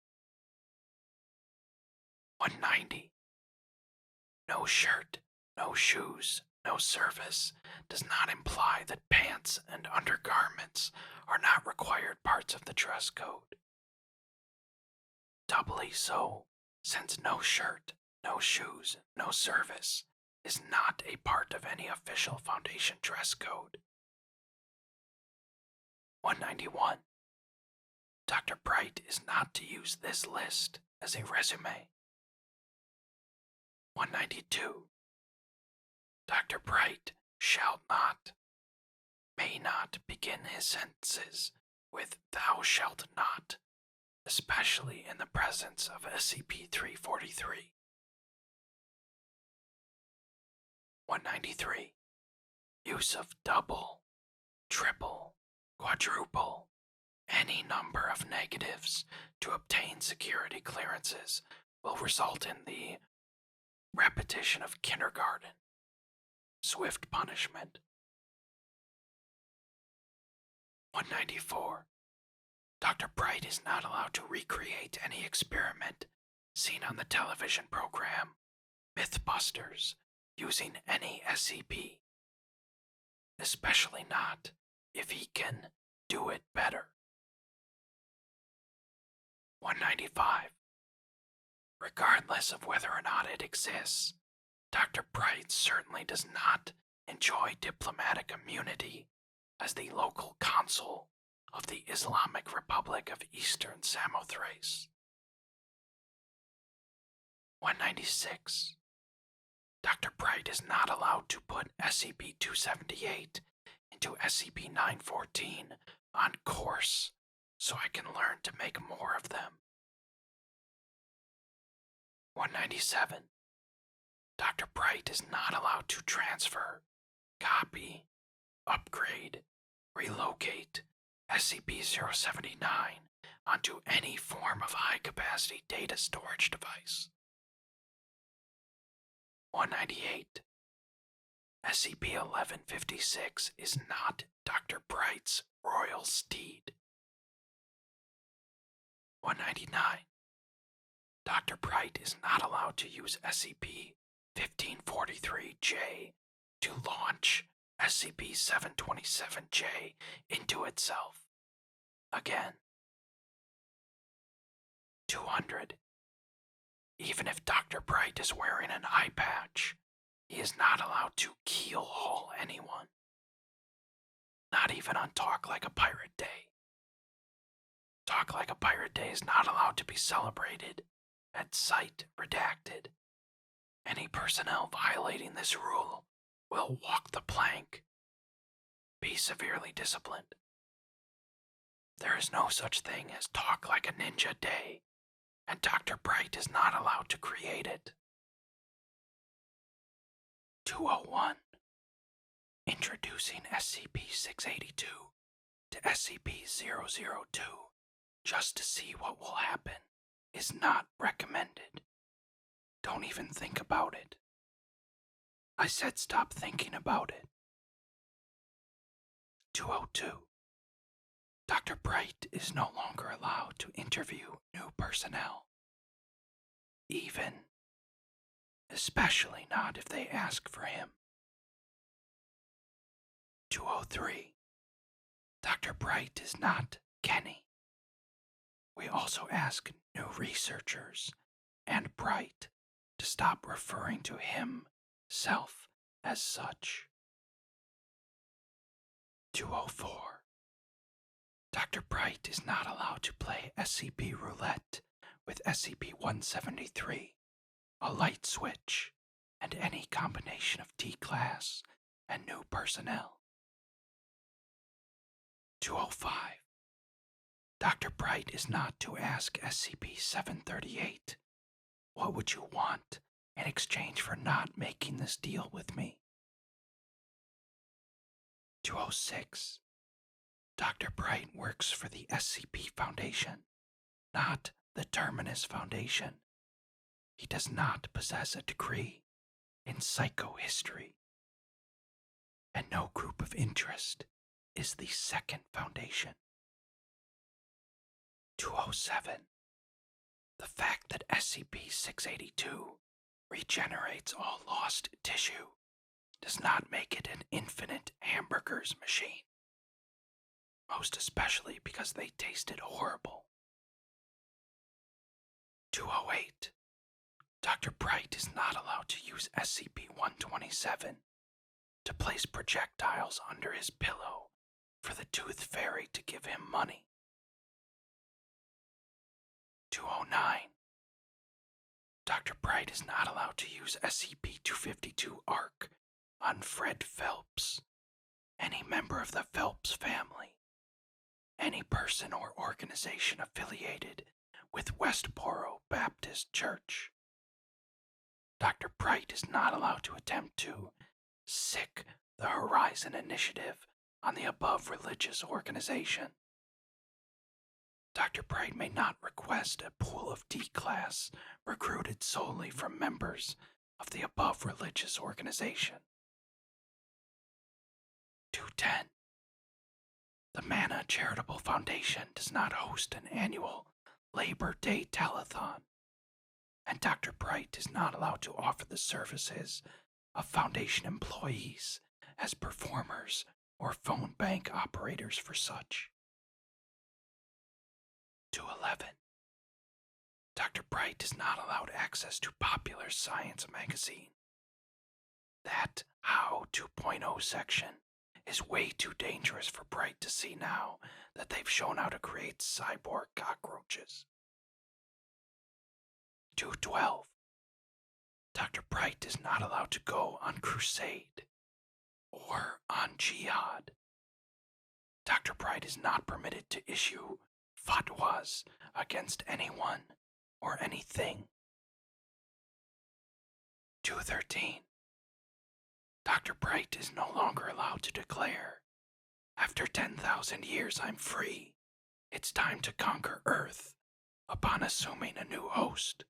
one ninety. No shirt, no shoes, no service does not imply that pants and undergarments are not required parts of the dress code. Doubly so, since no shirt, no shoes, no service is not a part of any official Foundation dress code. one ninety-one. Doctor Bright is not to use this list as a resume. one ninety-two. Doctor Bright shall not, may not begin his sentences with thou shalt not, especially in the presence of S C P three forty-three. one ninety-three. Use of double, triple, quadruple, any number of negatives to obtain security clearances will result in the repetition of kindergarten. Swift punishment. one ninety-four. Doctor Bright is not allowed to recreate any experiment seen on the television program Mythbusters using any S C P, especially not if he can do it better. one ninety-five. Regardless of whether or not it exists, Doctor Bright certainly does not enjoy diplomatic immunity as the local consul of the Islamic Republic of Eastern Samothrace. one ninety-six. Doctor Bright is not allowed to put S C P two seventy-eight into S C P nine fourteen on course so I can learn to make more of them. one ninety-seven. Doctor Bright is not allowed to transfer, copy, upgrade, relocate S C P zero seventy-nine onto any form of high-capacity data storage device. one ninety-eight. S C P eleven fifty-six is not Doctor Bright's royal steed. one ninety-nine. Doctor Bright is not allowed to use S C P fifteen forty-three J to launch S C P seven twenty-seven J into itself. Again. two hundred. Even if Doctor Bright is wearing an eye patch, he is not allowed to keel-haul anyone. Not even on Talk Like a Pirate Day. Talk Like a Pirate Day is not allowed to be celebrated at Site Redacted. Any personnel violating this rule will walk the plank. Be severely disciplined. There is no such thing as Talk Like a Ninja Day, and Doctor Bright is not allowed to create it. two oh one. Introducing S C P six eighty-two to S C P zero zero two just to see what will happen is not recommended. Don't even think about it. I said stop thinking about it. two oh two. Doctor Bright is no longer allowed to interview new personnel. Even, especially not if they ask for him. two oh three. Doctor Bright is not Kenny. We also ask new researchers and Bright to stop referring to himself as such. two oh four. Doctor Bright is not allowed to play S C P roulette with S C P one seventy-three, a light switch, and any combination of D-Class and new personnel. two oh five. Doctor Bright is not to ask S C P seven thirty-eight, what would you want in exchange for not making this deal with me? two oh six. Doctor Bright works for the S C P Foundation, not the Terminus Foundation. He does not possess a degree in psychohistory. And no group of interest is the second foundation. two oh seven. The fact that S C P six eighty-two regenerates all lost tissue does not make it an infinite hamburgers machine. Most especially because they tasted horrible. two oh eight. Doctor Bright is not allowed to use S C P one twenty-seven to place projectiles under his pillow for the Tooth Fairy to give him money. two oh nine. Doctor Bright is not allowed to use S C P two fifty-two ARC on Fred Phelps, any member of the Phelps family, any person or organization affiliated with Westboro Baptist Church. Doctor Bright is not allowed to attempt to sick the Horizon Initiative on the above religious organization. Doctor Bright may not request a pool of D-Class recruited solely from members of the above religious organization. two ten. The Mana Charitable Foundation does not host an annual Labor Day telethon, and Doctor Bright is not allowed to offer the services of Foundation employees as performers or phone bank operators for such. two eleven. Doctor Bright is not allowed access to Popular Science magazine. That How two point oh section is way too dangerous for Bright to see now that they've shown how to create cyborg cockroaches. two twelve. Doctor Bright is not allowed to go on crusade or on jihad. Doctor Bright is not permitted to issue fatwas against anyone or anything. two thirteen. Doctor Bright is no longer allowed to declare, after ten thousand years I'm free, it's time to conquer Earth, upon assuming a new host.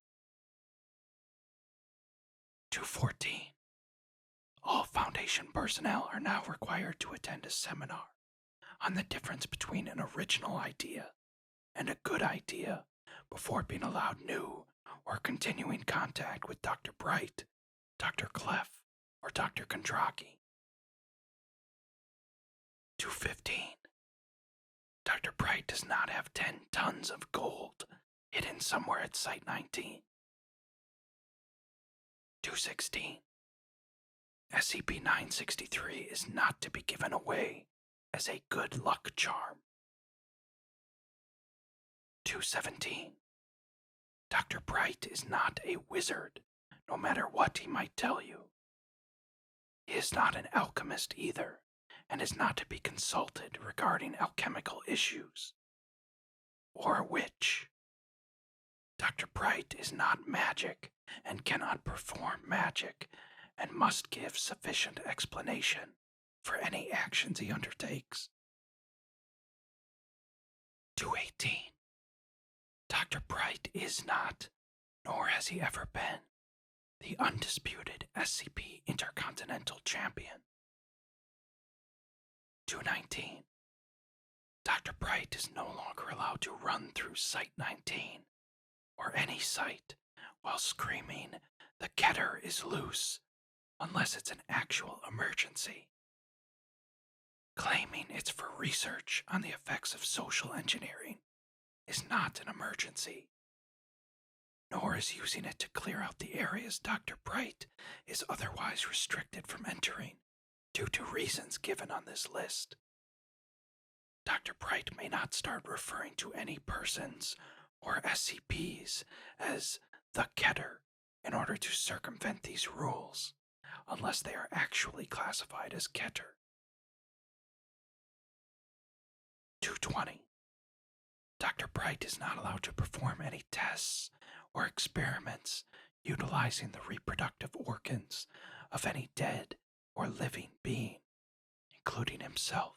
two fourteen. All Foundation personnel are now required to attend a seminar on the difference between an original idea and a good idea before being allowed new or continuing contact with Doctor Bright, Doctor Clef, or Doctor Kondraki. two fifteen. Doctor Bright does not have ten tons of gold hidden somewhere at Site nineteen. two sixteen. S C P nine sixty-three is not to be given away as a good luck charm. two seventeen. Doctor Bright is not a wizard, no matter what he might tell you. He is not an alchemist either, and is not to be consulted regarding alchemical issues. or a witch. Doctor Bright is not magic and cannot perform magic and must give sufficient explanation for any actions he undertakes. two eighteen. Doctor Bright is not, nor has he ever been, the undisputed S C P Intercontinental Champion. two nineteen. Doctor Bright is no longer allowed to run through Site nineteen, or any site, while screaming, "The Keter is loose," unless it's an actual emergency. Claiming it's for research on the effects of social engineering is not an emergency, nor is using it to clear out the areas Doctor Bright is otherwise restricted from entering due to reasons given on this list. Doctor Bright may not start referring to any persons or S C Ps as the Keter in order to circumvent these rules, unless they are actually classified as Keter. two twenty. Doctor Bright is not allowed to perform any tests or experiments utilizing the reproductive organs of any dead or living being, including himself.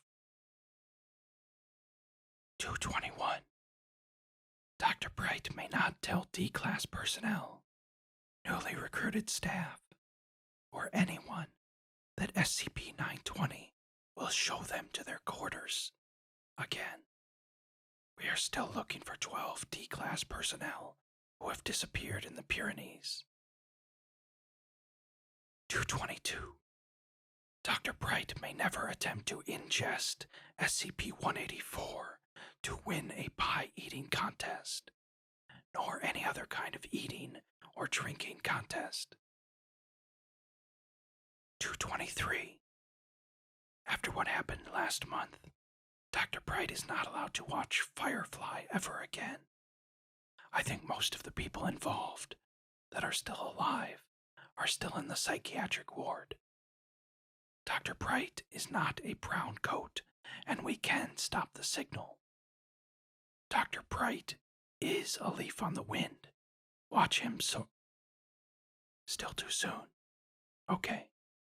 two twenty-one. Doctor Bright may not tell D-Class personnel, newly recruited staff, or anyone that S C P nine twenty will show them to their quarters. Again, we are still looking for twelve D-Class personnel who have disappeared in the Pyrenees. two twenty-two. Doctor Bright may never attempt to ingest S C P one eighty-four to win a pie-eating contest, nor any other kind of eating or drinking contest. two twenty-three. After what happened last month, Doctor Bright is not allowed to watch Firefly ever again. I think most of the people involved that are still alive are still in the psychiatric ward. Doctor Bright is not a brown coat, and we can stop the signal. Doctor Bright is a leaf on the wind. Watch him so... Still too soon. Okay.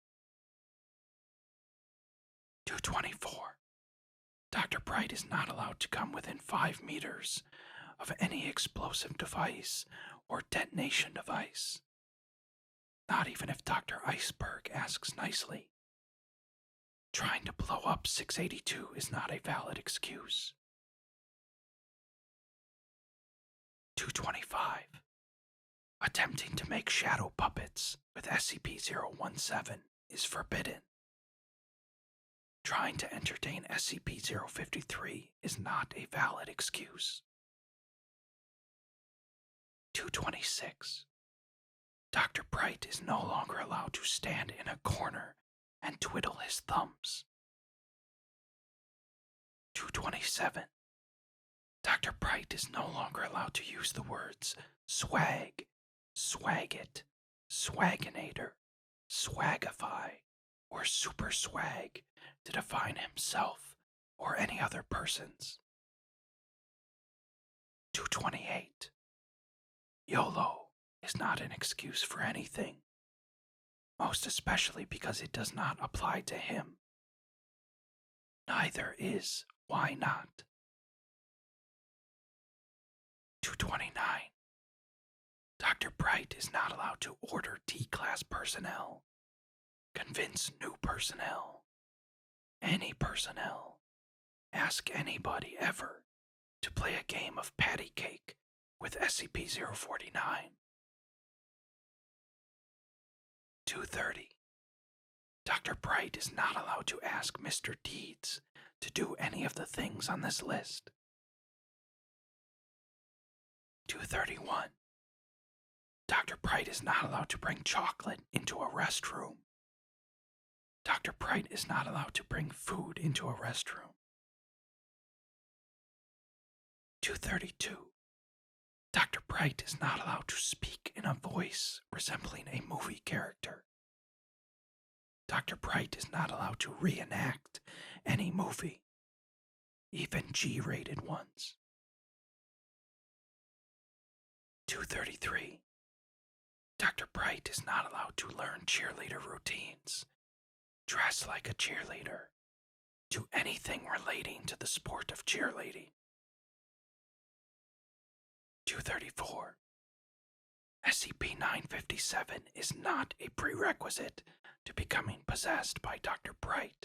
two twenty-four. Doctor Bright is not allowed to come within five meters of any explosive device or detonation device. Not even if Doctor Iceberg asks nicely. Trying to blow up six eighty-two is not a valid excuse. two twenty-five. Attempting to make shadow puppets with S C P zero one seven is forbidden. Trying to entertain S C P zero fifty-three is not a valid excuse. two twenty-six. Doctor Bright is no longer allowed to stand in a corner and twiddle his thumbs. two twenty-seven. Doctor Bright is no longer allowed to use the words swag, swagget, swaginator, swagify, or super swag to define himself or any other persons. two twenty-eight. YOLO is not an excuse for anything, most especially because it does not apply to him. Neither is why not. two twenty-nine. Doctor Bright is not allowed to order D-Class personnel, convince new personnel, any personnel, ask anybody ever to play a game of patty cake with S C P zero forty-nine. two thirty. Doctor Bright is not allowed to ask Mister Deeds to do any of the things on this list. two thirty-one. Doctor Bright is not allowed to bring chocolate into a restroom. Doctor Bright is not allowed to bring food into a restroom. two thirty-two. Doctor Bright is not allowed to speak in a voice resembling a movie character. Doctor Bright is not allowed to reenact any movie, even G-rated ones. two thirty-three. Doctor Bright is not allowed to learn cheerleader routines, dress like a cheerleader, do anything relating to the sport of cheerleading. two thirty-four. S C P nine fifty-seven is not a prerequisite to becoming possessed by Doctor Bright.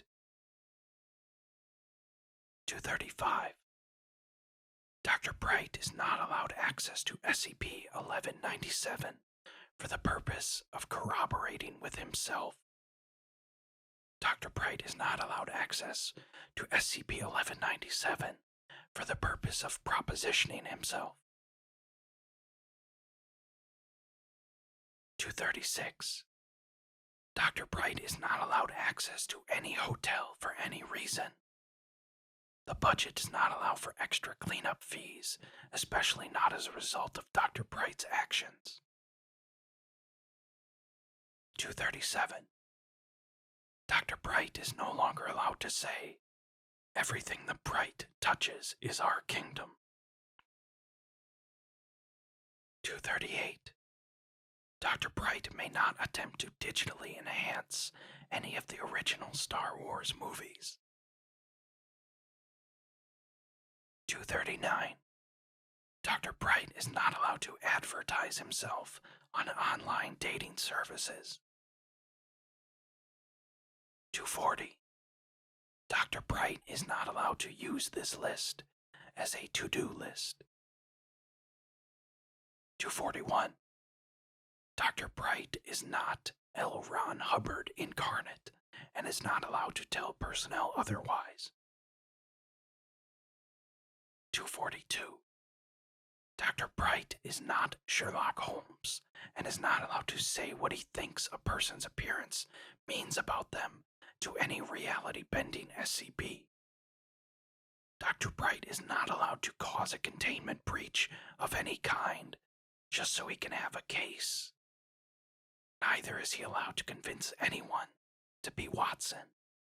two thirty-five. Doctor Bright is not allowed access to S C P eleven ninety-seven for the purpose of corroborating with himself. Doctor Bright is not allowed access to S C P eleven ninety-seven for the purpose of propositioning himself. two thirty-six. Doctor Bright is not allowed access to any hotel for any reason. The budget does not allow for extra cleanup fees, especially not as a result of Doctor Bright's actions. two thirty-seven. Doctor Bright is no longer allowed to say, "Everything the Bright touches is our kingdom." two thirty-eight. Doctor Bright may not attempt to digitally enhance any of the original Star Wars movies. two thirty-nine. Doctor Bright is not allowed to advertise himself on online dating services. two forty. Doctor Bright is not allowed to use this list as a to-do list. two forty-one. Doctor Bright is not L. Ron Hubbard incarnate and is not allowed to tell personnel otherwise. two forty-two. Doctor Bright is not Sherlock Holmes and is not allowed to say what he thinks a person's appearance means about them to any reality-bending S C P. Doctor Bright is not allowed to cause a containment breach of any kind just so he can have a case. Neither is he allowed to convince anyone to be Watson.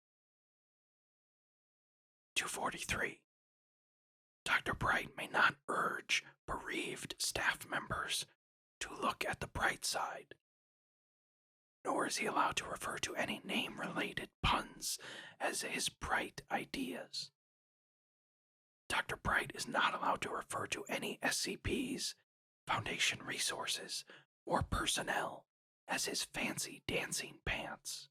two forty-three. Doctor Bright may not urge bereaved staff members to look at the bright side, nor is he allowed to refer to any name-related puns as his bright ideas. Doctor Bright is not allowed to refer to any S C Ps, Foundation resources, or personnel as his fancy dancing pants.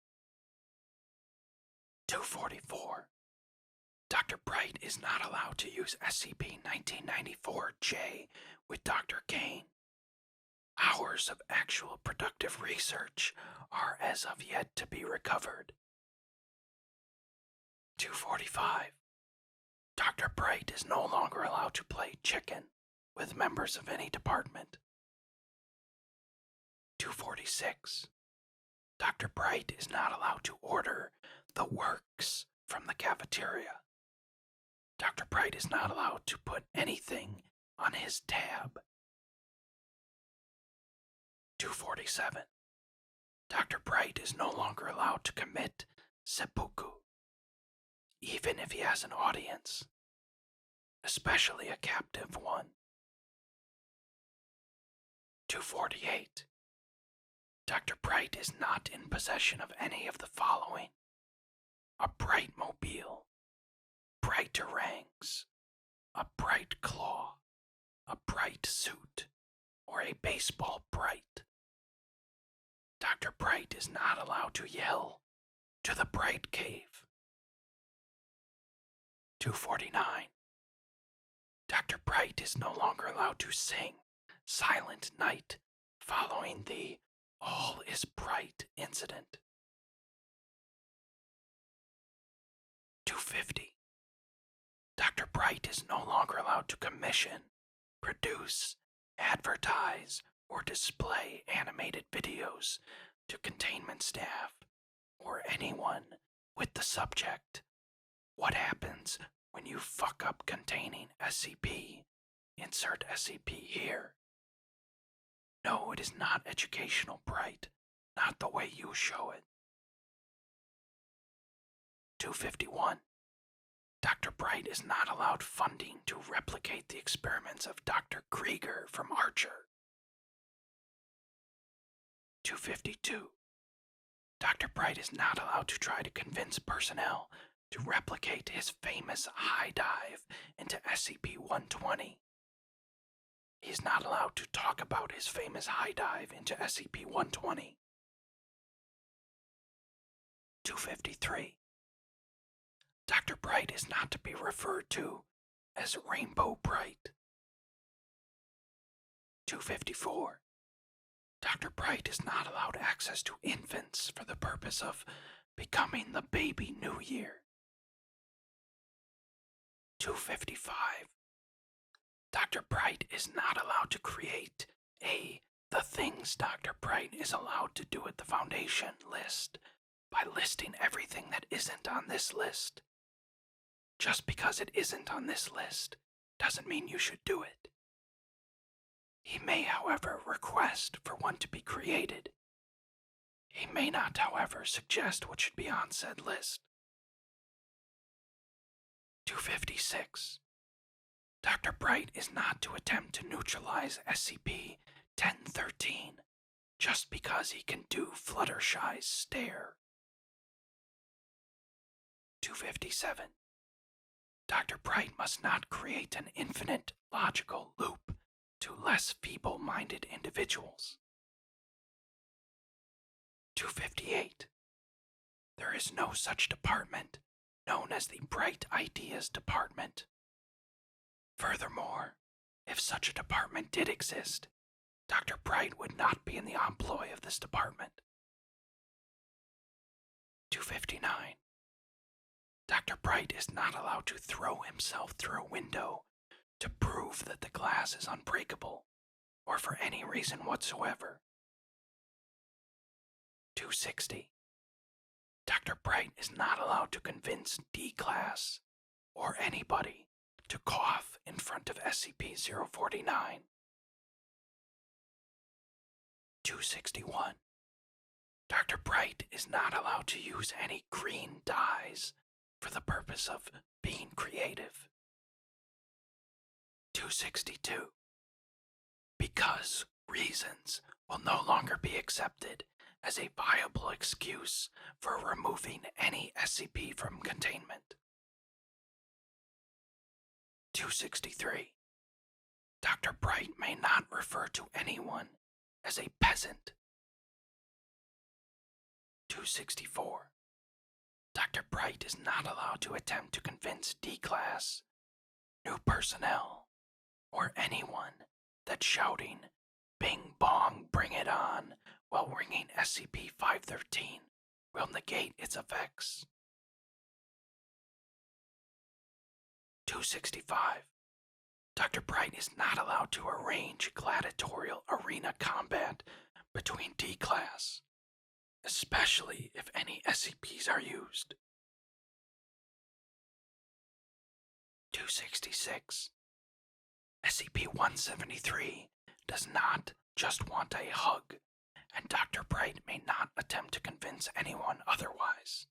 two forty-four. Doctor Bright is not allowed to use S C P nineteen ninety-four J with Doctor Kane. Hours of actual productive research are as of yet to be recovered. two forty-five. Doctor Bright is no longer allowed to play chicken with members of any department. two forty-six. Doctor Bright is not allowed to order the works from the cafeteria. Doctor Bright is not allowed to put anything on his tab. two forty-seven. Doctor Bright is no longer allowed to commit seppuku, even if he has an audience, especially a captive one. two forty-eight. Doctor Bright is not in possession of any of the following: a bright mobile, brightarangs, a bright claw, a bright suit, or a baseball bright. Doctor Bright is not allowed to yell, "To the Bright Cave." two forty-nine. Doctor Bright is no longer allowed to sing Silent Night following the All is Bright incident. two fifty. Doctor Bright is no longer allowed to commission, produce, advertise, or display animated videos to containment staff or anyone with the subject, "What happens when you fuck up containing S C P? Insert S C P here." No, it is not educational Bright, not the way you show it. two fifty-one. Doctor Bright is not allowed funding to replicate the experiments of Doctor Krieger from Archer. two fifty-two. Doctor Bright is not allowed to try to convince personnel to replicate his famous high dive into S C P one twenty. He is not allowed to talk about his famous high dive into S C P one twenty. two fifty-three. Doctor Bright is not to be referred to as Rainbow Bright. two fifty-four. Doctor Bright is not allowed access to infants for the purpose of becoming the baby New Year. two fifty-five. Doctor Bright is not allowed to create a The Things Doctor Bright is allowed to do at the Foundation list by listing everything that isn't on this list. Just because it isn't on this list doesn't mean you should do it. He may, however, request for one to be created. He may not, however, suggest what should be on said list. two fifty-six. Doctor Bright is not to attempt to neutralize S C P ten thirteen just because he can do Fluttershy's stare. two fifty-seven. Doctor Bright must not create an infinite logical loop to less feeble-minded individuals. two fifty-eight. There is no such department known as the Bright Ideas Department. Furthermore, if such a department did exist, Doctor Bright would not be in the employ of this department. two fifty-nine. Doctor Bright is not allowed to throw himself through a window to prove that the glass is unbreakable, or for any reason whatsoever. two sixty. Doctor Bright is not allowed to convince D-Class, or anybody, to cough in front of S C P zero forty-nine. two sixty-one. Doctor Bright is not allowed to use any green dyes for the purpose of being creative. two sixty-two. Because reasons will no longer be accepted as a viable excuse for removing any S C P from containment. two sixty-three. Doctor Bright may not refer to anyone as a peasant. two sixty-four. Doctor Bright is not allowed to attempt to convince D-Class, new personnel, or anyone that shouting, "Bing bong, bring it on," while ringing S C P five thirteen will negate its effects. two sixty-five. Doctor Bright is not allowed to arrange gladiatorial arena combat between D-Class, especially if any S C Ps are used. two sixty-six. S C P one seventy-three does not just want a hug, and Doctor Bright may not attempt to convince anyone otherwise.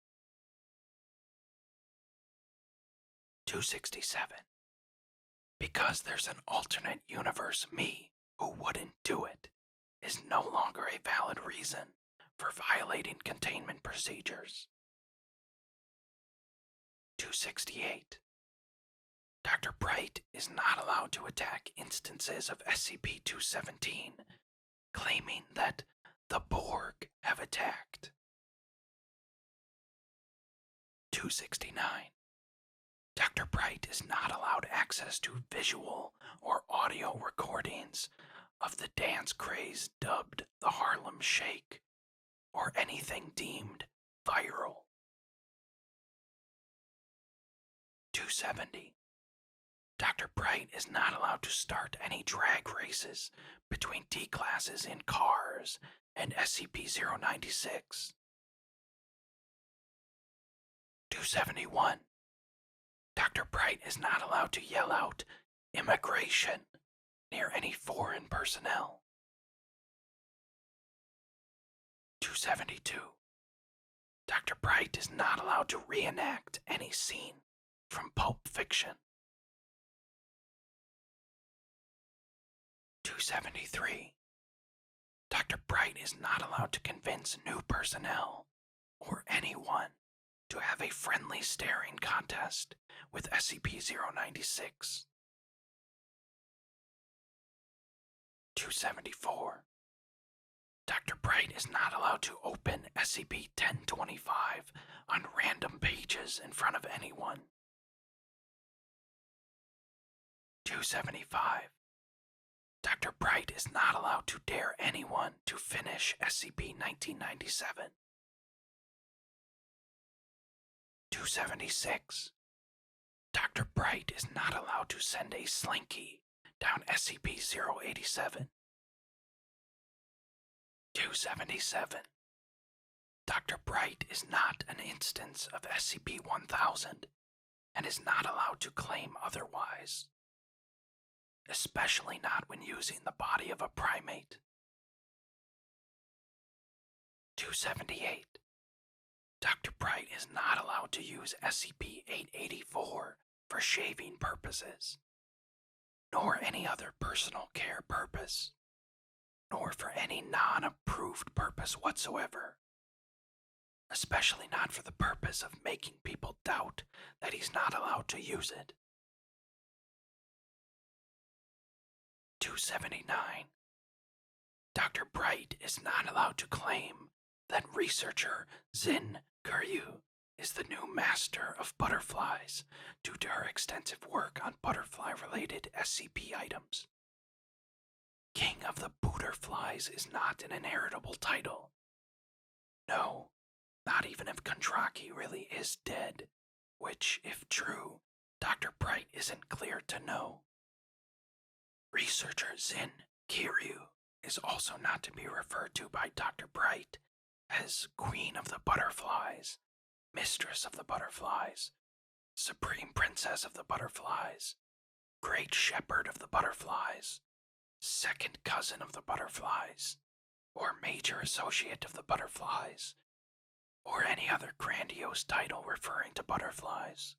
two sixty-seven. Because there's an alternate universe me who wouldn't do it is no longer a valid reason for violating containment procedures. two sixty-eight. Doctor Bright is not allowed to attack instances of S C P two seventeen, claiming that the Borg have attacked. two sixty-nine. Doctor Bright is not allowed access to visual or audio recordings of the dance craze dubbed the Harlem Shake, or anything deemed viral. two seventy. Doctor Bright is not allowed to start any drag races between D-Classes in cars and S C P zero ninety-six. two seventy-one. Doctor Bright is not allowed to yell out "immigration" near any foreign personnel. two seventy-two. Doctor Bright is not allowed to reenact any scene from Pulp Fiction. two seventy-three. Doctor Bright is not allowed to convince new personnel or anyone to have a friendly staring contest with S C P zero ninety-six. two seventy-four. Doctor Bright is not allowed to open S C P ten twenty-five on random pages in front of anyone. two seventy-five. Doctor Bright is not allowed to dare anyone to finish S C P nineteen ninety-seven. two seventy-six. Doctor Bright is not allowed to send a slinky down S C P zero eighty-seven. two seventy-seven. Doctor Bright is not an instance of S C P one thousand and is not allowed to claim otherwise, especially not when using the body of a primate. two seventy-eight. Doctor Bright is not allowed to use S C P eight eighty-four for shaving purposes, nor any other personal care purpose, nor for any non-approved purpose whatsoever, especially not for the purpose of making people doubt that he's not allowed to use it. two seventy-nine. Doctor Bright is not allowed to claim that researcher Zin Kuryu is the new master of butterflies due to her extensive work on butterfly-related S C P items. King of the Booterflies is not an inheritable title. No, not even if Kondraki really is dead, which, if true, Doctor Bright isn't clear to know. Researcher Zin Kiryu is also not to be referred to by Doctor Bright as Queen of the Butterflies, Mistress of the Butterflies, Supreme Princess of the Butterflies, Great Shepherd of the Butterflies, Second Cousin of the Butterflies, or Major Associate of the Butterflies, or any other grandiose title referring to butterflies.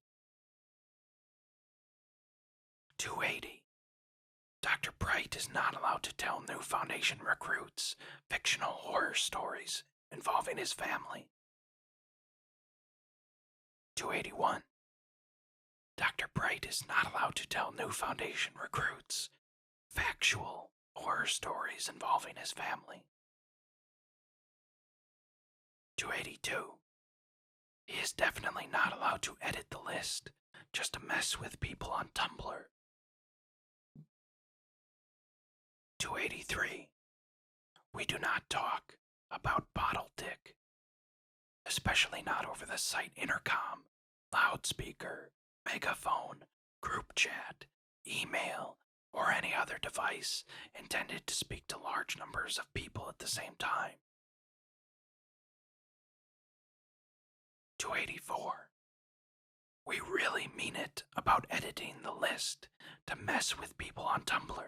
two eighty. Doctor Bright is not allowed to tell new Foundation recruits fictional horror stories involving his family. two eighty-one. Doctor Bright is not allowed to tell new Foundation recruits factual horror stories involving his family. two eighty-two. He is definitely not allowed to edit the list just to mess with people on Tumblr. two eighty-three. We do not talk about bottle dick, especially not over the site intercom, loudspeaker, megaphone, group chat, email, or any other device intended to speak to large numbers of people at the same time. two eighty-four. We really mean it about editing the list to mess with people on Tumblr.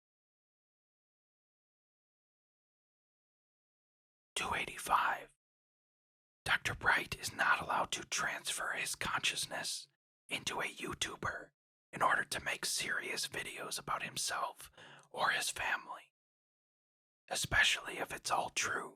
two eighty-five. Doctor Bright is not allowed to transfer his consciousness into a YouTuber in order to make serious videos about himself or his family, especially if it's all true.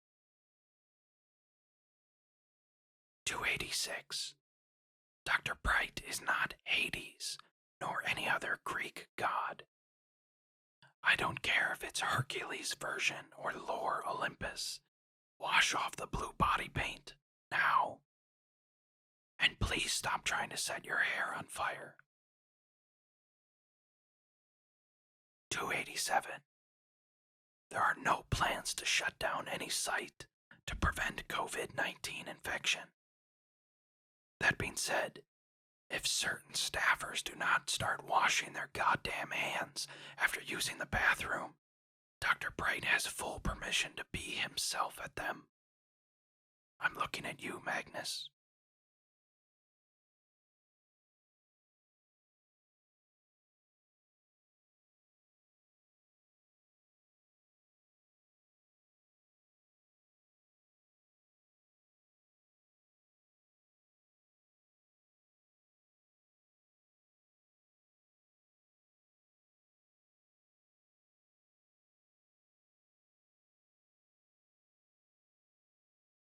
two eighty-six. Doctor Bright is not Hades, nor any other Greek god. I don't care if it's Hercules' version or Lore Olympus. Wash off the blue body paint, now. And please stop trying to set your hair on fire. two eighty-seven. There are no plans to shut down any site to prevent COVID nineteen infection. That being said, if certain staffers do not start washing their goddamn hands after using the bathroom, Doctor Bright has full permission to be himself at them. I'm looking at you, Magnus.